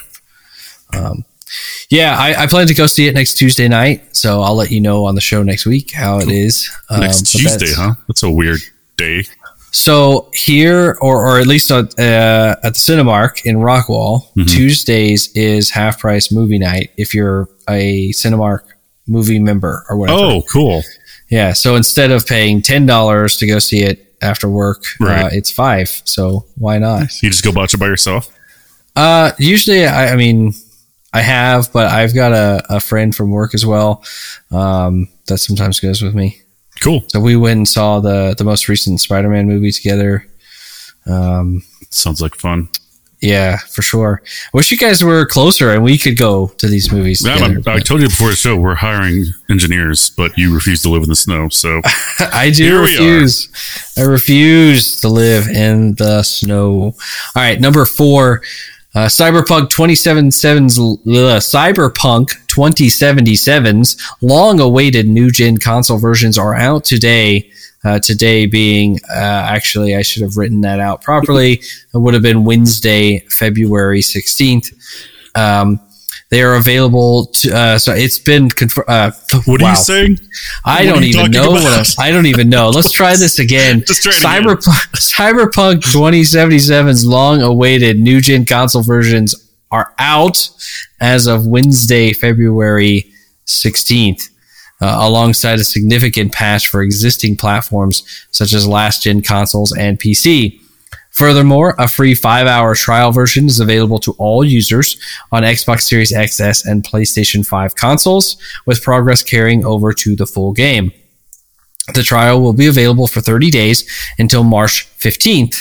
um, yeah, I, I plan to go see it next Tuesday night, so I'll let you know on the show next week how it is. Um, next Tuesday, that's, huh? That's a weird day. So here, or or at least uh, at the Cinemark in Rockwall, mm-hmm. Tuesdays is half price movie night if you're a Cinemark movie member or whatever. Oh, cool. Yeah, so instead of paying ten dollars to go see it after work, right. uh, it's five. So why not? You just go watch it by yourself? Uh, usually, I, I mean, I have, but I've got a, a friend from work as well um, that sometimes goes with me. Cool. So we went and saw the the most recent Spider-Man movie together. Um, Sounds like fun. Yeah, for sure. I wish you guys were closer and we could go to these movies Yeah, together. I, I told you before the show we're hiring engineers, but you refuse to live in the snow. So I do Here we refuse. I refuse to live in the snow. All right, number four, uh, Cyberpunk twenty seventy-seven's uh, Cyberpunk twenty seventy-seven's long-awaited new-gen console versions are out today. Uh, today being, uh, actually, I should have written that out properly. It would have been Wednesday, February sixteenth. Um, they are available to, uh, so it's been confirmed. Uh, what wow. are you saying? I What don't are you even talking know about? what I, I don't even know. Let's try this again. Just try it Cyberpunk, Cyberpunk twenty seventy-seven's long-awaited new-gen console versions are out as of Wednesday, February sixteenth. Uh, alongside a significant patch for existing platforms such as last-gen consoles and P C. Furthermore, a free five-hour trial version is available to all users on Xbox Series X S and PlayStation five consoles, with progress carrying over to the full game. The trial will be available for thirty days until March fifteenth.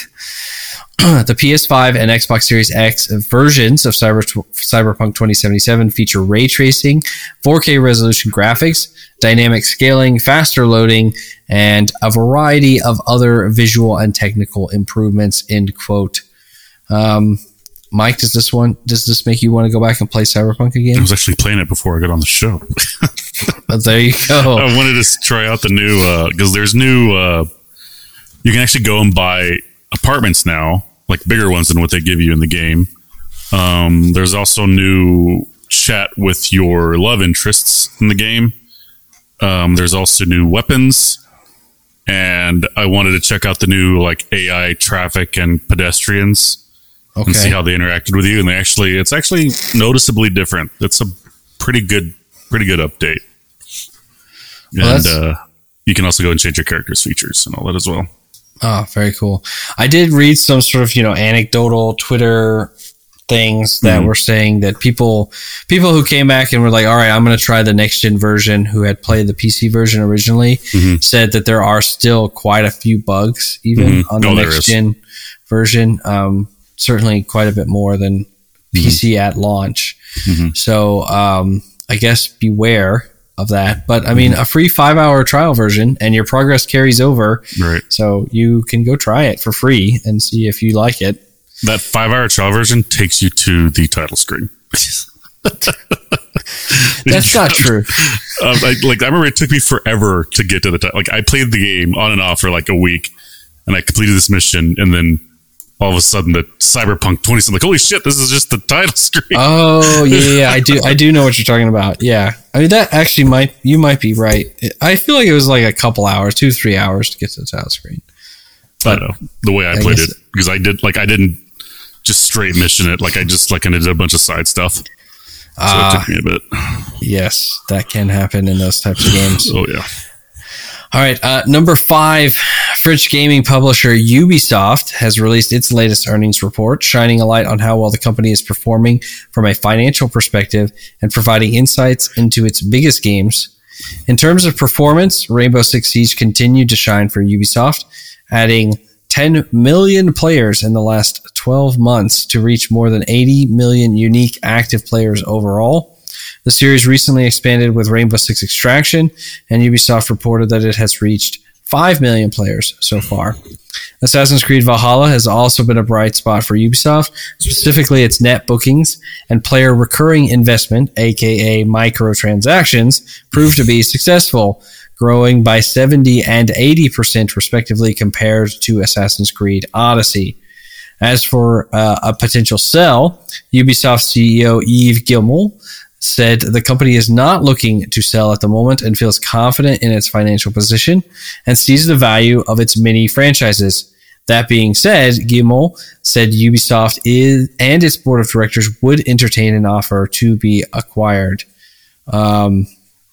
The P S five and Xbox Series X versions of Cyber, Cyberpunk twenty seventy-seven feature ray tracing, four K resolution graphics, dynamic scaling, faster loading, and a variety of other visual and technical improvements, end quote. Um, Mike, does this one, does this make you want to go back and play Cyberpunk I again? was actually playing it before I got on the show. But there you go. I wanted to try out the new, because there's new, uh, you can actually go and buy apartments now, like bigger ones than what they give you in the game. Um, there's also new chat with your love interests in the game. Um, there's also new weapons, and I wanted to check out the new like A I traffic and pedestrians and see Okay. how they interacted with you. And they actually, it's actually noticeably different. It's a pretty good, pretty good update. Well, and that's- uh, you can also go and change your character's features and all that as well. Oh, very cool. I did read some sort of, you know, anecdotal Twitter things that Mhm. were saying that people people who came back and were like, all right, I'm going to try the next gen version, who had played the P C version originally, Mhm. said that there are still quite a few bugs even Mhm. on the Oh, there next is. gen version. Um, certainly quite a bit more than P C at launch. Mhm. So um, I guess beware of that. But I mean, a free five hour trial version and your progress carries over. Right. So you can go try it for free and see if you like it. That five hour trial version takes you to the title screen. That's not true. Um, I, like I remember it took me forever to get to the title. Like I played the game on and off for like a week, and I completed this mission, and then all of a sudden the Cyberpunk twenty something, like holy shit, this is just the title screen. Oh yeah, yeah, yeah, I do. I do know what you're talking about. Yeah, I mean that actually might you might be right. I feel like it was like a couple hours, two three hours to get to the title screen. I don't know the way I, I played guess- it, because I did like I didn't just straight mission it. Like I just like I did a bunch of side stuff. So Ah, it took me a bit. yes, that can happen in those types of games. Oh yeah. All right, uh, number five, French gaming publisher Ubisoft has released its latest earnings report, shining a light on how well the company is performing from a financial perspective and providing insights into its biggest games. In terms of performance, Rainbow Six Siege continued to shine for Ubisoft, adding ten million players in the last twelve months to reach more than eighty million unique active players overall. The series recently expanded with Rainbow Six Extraction, and Ubisoft reported that it has reached five million players so far. Assassin's Creed Valhalla has also been a bright spot for Ubisoft, specifically its net bookings and player recurring investment, aka microtransactions, proved to be successful, growing by seventy and eighty percent respectively compared to Assassin's Creed Odyssey. As for uh, a potential sell, Ubisoft C E O Yves Guillemot said the company is not looking to sell at the moment and feels confident in its financial position and sees the value of its many franchises. That being said, Guillemot said Ubisoft is and its board of directors would entertain an offer to be acquired. Um,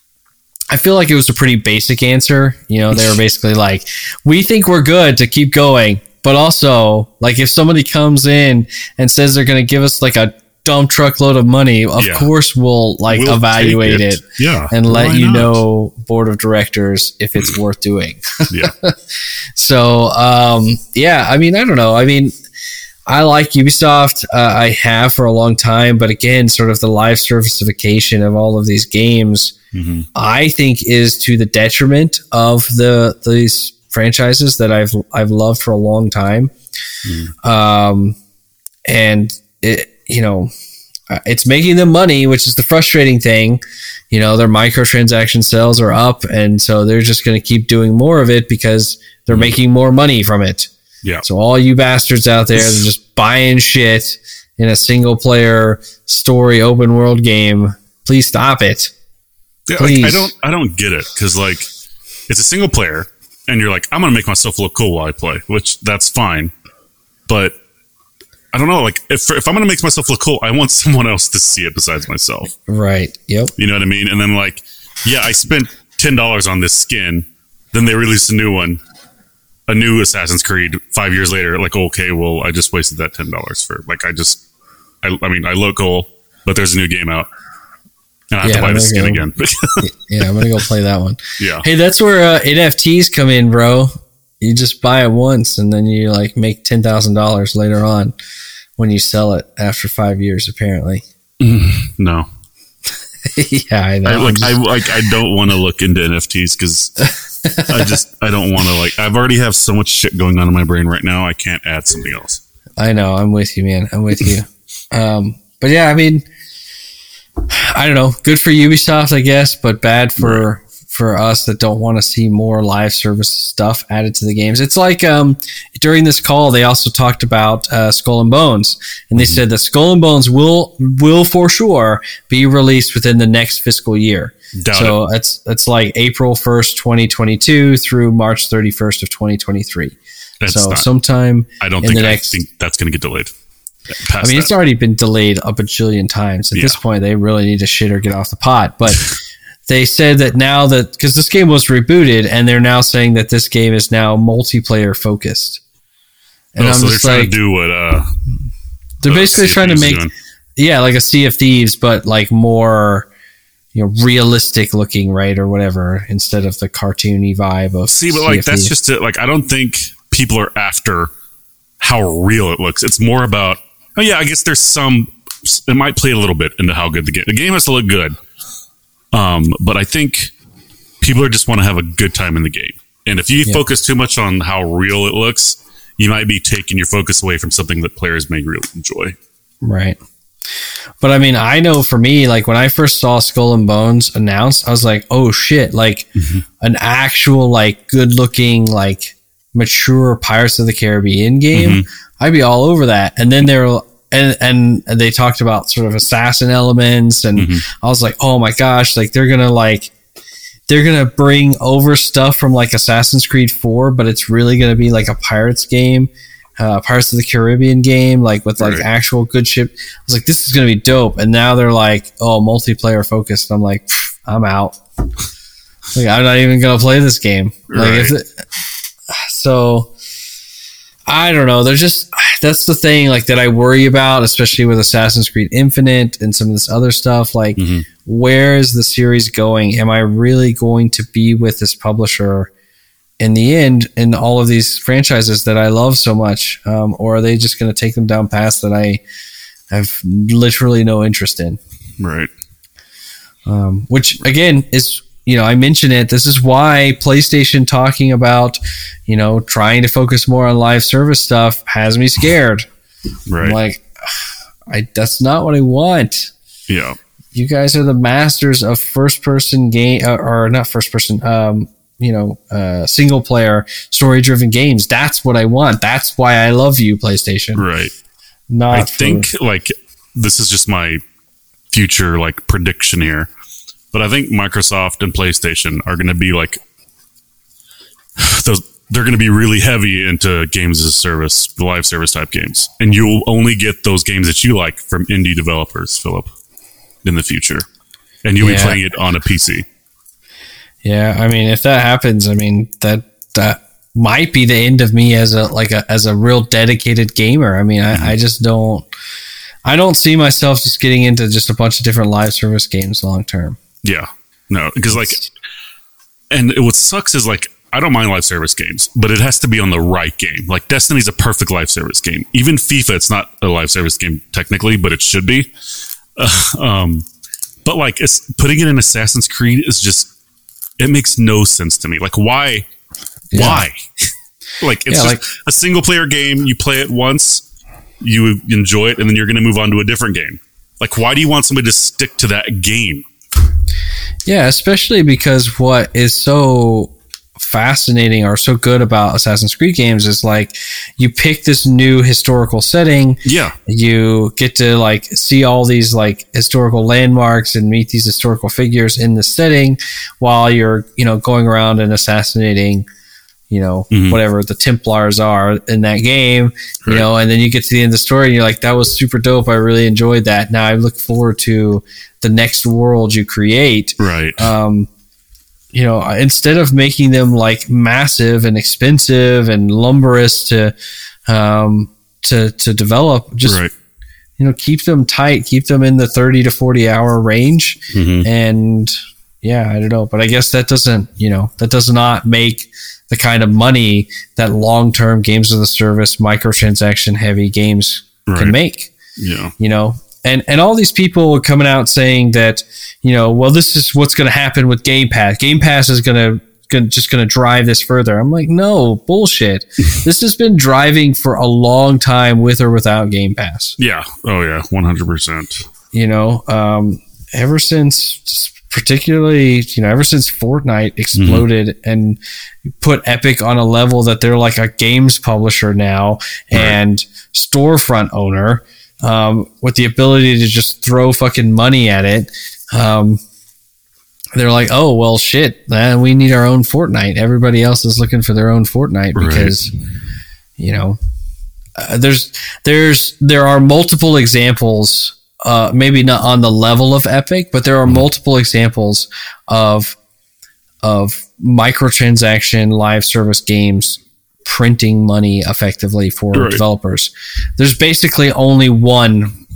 I feel like it was a pretty basic answer. You know, they were basically like, we think we're good to keep going, but also, like, if somebody comes in and says they're going to give us like a dump truckload of money, of Yeah. course we'll like We'll evaluate take it. it. Yeah. And let Why you not? know, board of directors, if it's worth doing. Yeah. So, um, yeah, I mean, I don't know. I mean, I like Ubisoft. Uh, I have for a long time, but again, sort of the live servicification of all of these games, mm-hmm. I think, is to the detriment of the these franchises that I've I've loved for a long time. Mm. Um, and it, you know, it's making them money, which is the frustrating thing. You know, their microtransaction sales are up, and so they're just going to keep doing more of it because they're mm. making more money from it. Yeah. So all you bastards out there that are just buying shit in a single player story open world game, please stop it. Yeah, like, I don't I don't get it, because like it's a single player and you're like, I'm gonna make myself look cool while I play, which that's fine. But I don't know, like if if I'm gonna make myself look cool, I want someone else to see it besides myself. Right. Yep. You know what I mean? And then like, yeah, I spent ten dollars on this skin, then they released a new one. A new Assassin's Creed five years later, like, okay, well, I just wasted that ten dollars for, like, I just, I, I mean, I look cool, but there's a new game out, and I have yeah, to buy I'm the skin go, again. yeah, I'm gonna go play that one. Yeah. Hey, that's where uh, N F Ts come in, bro. You just buy it once, and then you like make ten thousand dollars later on when you sell it after five years, apparently. No. yeah, I know. I, like, just... I like, I don't want to look into N F Ts because. I just, I don't want to, like, I've already have so much shit going on in my brain right now. I can't add something else. I know. I'm with you, man. I'm with you. um, but yeah, I mean, I don't know. Good for Ubisoft, I guess, but bad for, right. for us that don't want to see more live service stuff added to the games. It's like, um, during this call, they also talked about, uh, Skull and Bones, and they mm-hmm. said that Skull and Bones will, will for sure be released within the next fiscal year. Doubt so it. it's it's like April first, twenty twenty-two through March thirty-first of twenty twenty-three. That's so not, sometime I don't in think the I next, think that's going to get delayed. I mean, that. It's already been delayed a bajillion times. At yeah. this point, they really need to shit or get off the pot. But they said that now that, because this game was rebooted, and they're now saying that this game is now multiplayer focused. And oh, I'm so just they're trying like, to do what uh, they're basically trying to make, doing. yeah, like a Sea of Thieves, but like more, you know, realistic looking, right, or whatever, instead of the cartoony vibe of. See, but like that's just it. Like, I don't think people are after how real it looks. It's more about, oh yeah, I guess there's some. It might play a little bit into how good the game. The game has to look good. Um, but I think people are just want to have a good time in the game, and if you yeah. focus too much on how real it looks, you might be taking your focus away from something that players may really enjoy. Right. But I mean, I know for me, like when I first saw Skull and Bones announced, I was like, oh shit, like mm-hmm. an actual, like good looking, like mature Pirates of the Caribbean game. Mm-hmm. I'd be all over that. And then they're, and, and they talked about sort of assassin elements. And mm-hmm. I was like, oh my gosh, like they're going to like, they're going to bring over stuff from like Assassin's Creed four, but it's really going to be like a Pirates game. Uh, Pirates of the Caribbean game, like with like right. actual good ship. I was like, this is going to be dope. And now they're like, oh, multiplayer focused. I'm like, I'm out. Like, I'm not even going to play this game. Like, right. if it, so I don't know. There's just, that's the thing like that I worry about, especially with Assassin's Creed Infinite and some of this other stuff. Like, mm-hmm. where is the series going? Am I really going to be with this publisher in the end, in all of these franchises that I love so much, um, or are they just going to take them down paths that I have literally no interest in? Right. Um, which again is, you know, I mentioned it. This is why PlayStation talking about, you know, trying to focus more on live service stuff has me scared. Right. I'm like, I that's not what I want. Yeah. You guys are the masters of first person game, uh, or not first person. Um, you know, uh, single player story driven games. That's what I want. That's why I love you, PlayStation. Right. Not I think for- like this is just my future like prediction here, but I think Microsoft and PlayStation are going to be like those. They're going to be really heavy into games as a service, live service type games, and you'll only get those games that you like from indie developers, Philip, in the future, and you'll yeah. be playing it on a P C. Yeah, I mean, if that happens, I mean that that might be the end of me as a like a as a real dedicated gamer. I mean, I, I just don't, I don't see myself just getting into just a bunch of different live service games long term. Yeah, no, because like, and what sucks is like I don't mind live service games, but it has to be on the right game. Like Destiny's a perfect live service game. Even FIFA, it's not a live service game technically, but it should be. Uh, um, but like it's, putting it in Assassin's Creed is just, it makes no sense to me. Like why? Yeah. Why? Like it's yeah, just like, a single player game. You play it once, you enjoy it, and then you're going to move on to a different game. Like why do you want somebody to stick to that game? Yeah, especially because what is so fascinating or so good about Assassin's Creed games is like you pick this new historical setting. Yeah. You get to like see all these like historical landmarks and meet these historical figures in the setting while you're, you know, going around and assassinating, you know, mm-hmm. whatever the Templars are in that game, you right. know, and then you get to the end of the story and you're like, that was super dope. I really enjoyed that. Now I look forward to the next world you create. Right. Um, you know, instead of making them like massive and expensive and lumberous to, um, to, to develop, just, right. you know, keep them tight, keep them in the thirty to forty hour range. Mm-hmm. And yeah, I don't know, but I guess that doesn't, you know, that does not make the kind of money that long-term games of the service, microtransaction heavy games right. can make. Yeah. You know, and, and all these people are coming out saying that, you know, well, this is what's going to happen with Game Pass. Game Pass is going to, going just going to drive this further. I'm like, no, bullshit. This has been driving for a long time with or without Game Pass. Yeah. Oh yeah. one hundred percent. You know, um, ever since, particularly, you know, ever since Fortnite exploded mm-hmm. and put Epic on a level that they're like a games publisher now right. and storefront owner, um, with the ability to just throw fucking money at it. Um, they're like, oh, well, shit, man, we need our own Fortnite. Everybody else is looking for their own Fortnite because, right. you know, uh, there's, there's, there are multiple examples. Uh, maybe not on the level of Epic, but there are multiple examples of of microtransaction live service games printing money effectively for right. developers. There's basically only one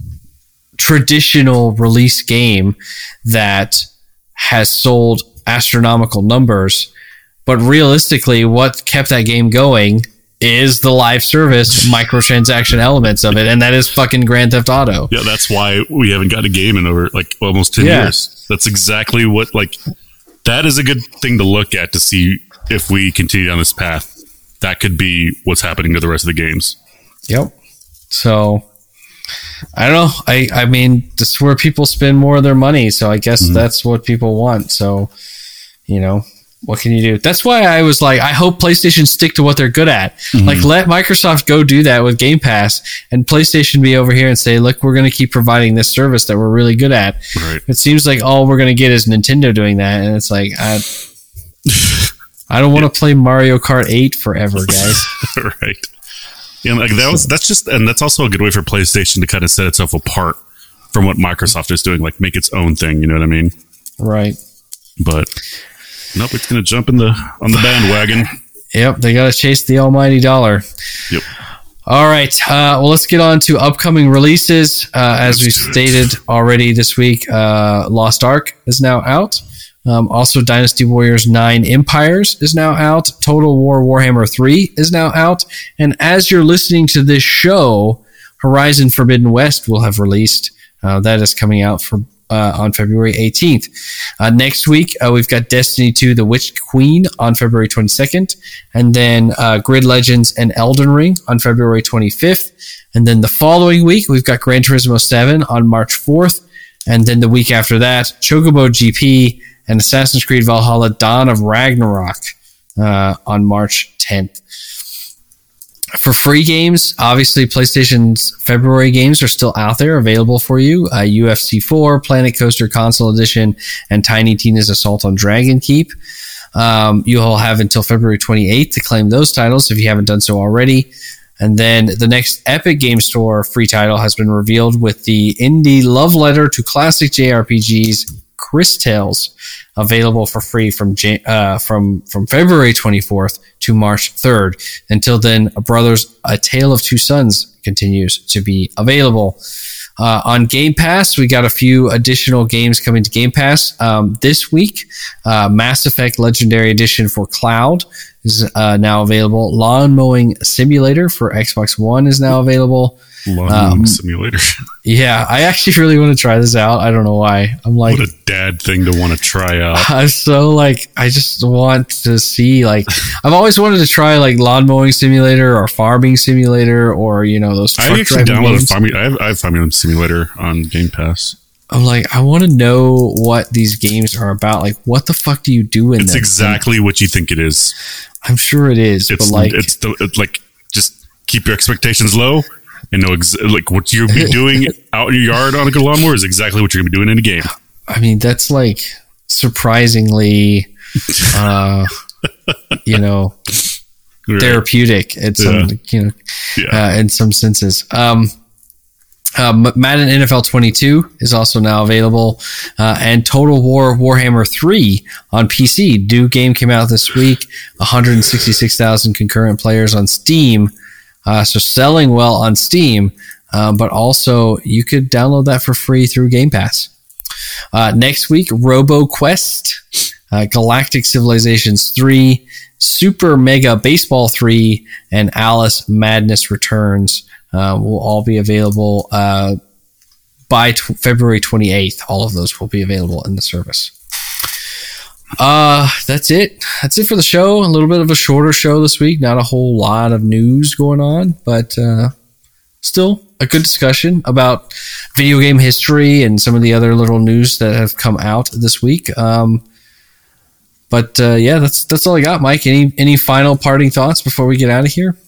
traditional release game that has sold astronomical numbers, but realistically, what kept that game going is the live service microtransaction elements of it, and that is fucking Grand Theft Auto. Yeah, that's why we haven't got a game in over like almost ten yeah. years. That's exactly what like that is a good thing to look at to see if we continue down this path. That could be what's happening to the rest of the games. Yep. So I don't know. I I mean, this is where people spend more of their money, so I guess mm-hmm. that's what people want. So, you know, what can you do? That's why I was like, I hope PlayStation stick to what they're good at. Mm-hmm. Like, let Microsoft go do that with Game Pass, and PlayStation be over here and say, look, we're going to keep providing this service that we're really good at. Right. It seems like all we're going to get is Nintendo doing that, and it's like, I, I don't want to yeah. play Mario Kart eight forever, guys. Right. Yeah, like that was that's just, and that's also a good way for PlayStation to kind of set itself apart from what Microsoft is doing, like make its own thing. You know what I mean? Right. But. Nope, it's going to jump in the on the bandwagon. Yep, they got to chase the almighty dollar. Yep. All right, uh, well, let's get on to upcoming releases. Uh, as we stated already this week, uh, Lost Ark is now out. Um, also, Dynasty Warriors nine Empires is now out. Total War Warhammer three is now out. And as you're listening to this show, Horizon Forbidden West will have released. Uh, that is coming out for Uh, on February eighteenth. Uh, next week, uh, we've got Destiny two, The Witch Queen on February twenty-second, and then uh, Grid Legends and Elden Ring on February twenty-fifth. And then the following week, we've got Gran Turismo seven on March fourth. And then the week after that, Chocobo G P and Assassin's Creed Valhalla Dawn of Ragnarok uh, on March tenth. For free games, obviously PlayStation's February games are still out there available for you. Uh, U F C four, Planet Coaster Console Edition, and Tiny Tina's Assault on Dragon Keep. Um, you'll have until February twenty-eighth to claim those titles if you haven't done so already. And then the next Epic Game Store free title has been revealed with the indie love letter to classic J R P Gs, Chris Tales, available for free from Jan- uh, from from February twenty-fourth to March third. Until then, Brothers: A Tale of Two Sons continues to be available. Uh, on Game Pass, we got a few additional games coming to Game Pass um, this week. Uh, Mass Effect Legendary Edition for Cloud is uh, now available. Lawn Mowing Simulator for Xbox One is now available. Lawn Mowing um, Simulator. Yeah, I actually really want to try this out. I don't know why. I'm like, what a dad thing to want to try out. I'm so like, I just want to see, like, I've always wanted to try like Lawn Mowing Simulator or Farming Simulator or, you know, those truck I actually downloaded games. Farming. I have, I have Farming Simulator on Game Pass. I'm like, I want to know what these games are about. Like, what the fuck do you do in It's them? exactly what you think it is. I'm sure it is, It's but like, it's the it's like just keep your expectations low and know ex- like what you'll be doing out in your yard on a good lawnmower is exactly what you're gonna be doing in a game. I mean, that's like surprisingly, uh, you know, Right. therapeutic at some, Yeah. you know, Yeah. uh, in some senses. Um, Uh, Madden N F L twenty-two is also now available, uh, and Total War Warhammer three on P C. New game came out this week. one hundred sixty-six thousand concurrent players on Steam, uh, so selling well on Steam. Uh, but also, you could download that for free through Game Pass. Uh, next week, RoboQuest, uh, Galactic Civilizations three, Super Mega Baseball three, and Alice Madness Returns. Uh, will all be available uh, by t- February twenty-eighth. All of those will be available in the service. Uh, that's it. That's it for the show. A little bit of a shorter show this week. Not a whole lot of news going on, but uh, still a good discussion about video game history and some of the other little news that have come out this week. Um, but uh, yeah, that's that's all I got, Mike. Any any final parting thoughts before we get out of here?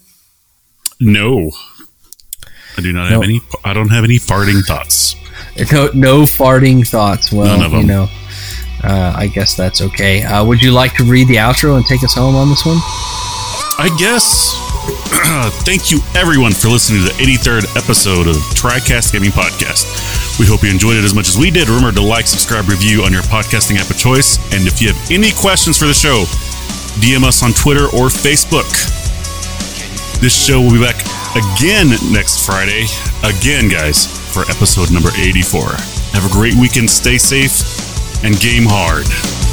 No. I do not have No. any. I don't have any farting thoughts. No, no farting thoughts. Well, None of them. you know, uh, I guess that's okay. Uh, would you like to read the outro and take us home on this one? I guess. Thank you, everyone, for listening to the eighty-third episode of TriCast Gaming Podcast. We hope you enjoyed it as much as we did. Remember to like, subscribe, review on your podcasting app of choice. And if you have any questions for the show, D M us on Twitter or Facebook. This show will be back again next Friday. Again, guys, for episode number eighty-four. Have a great weekend. Stay safe and game hard.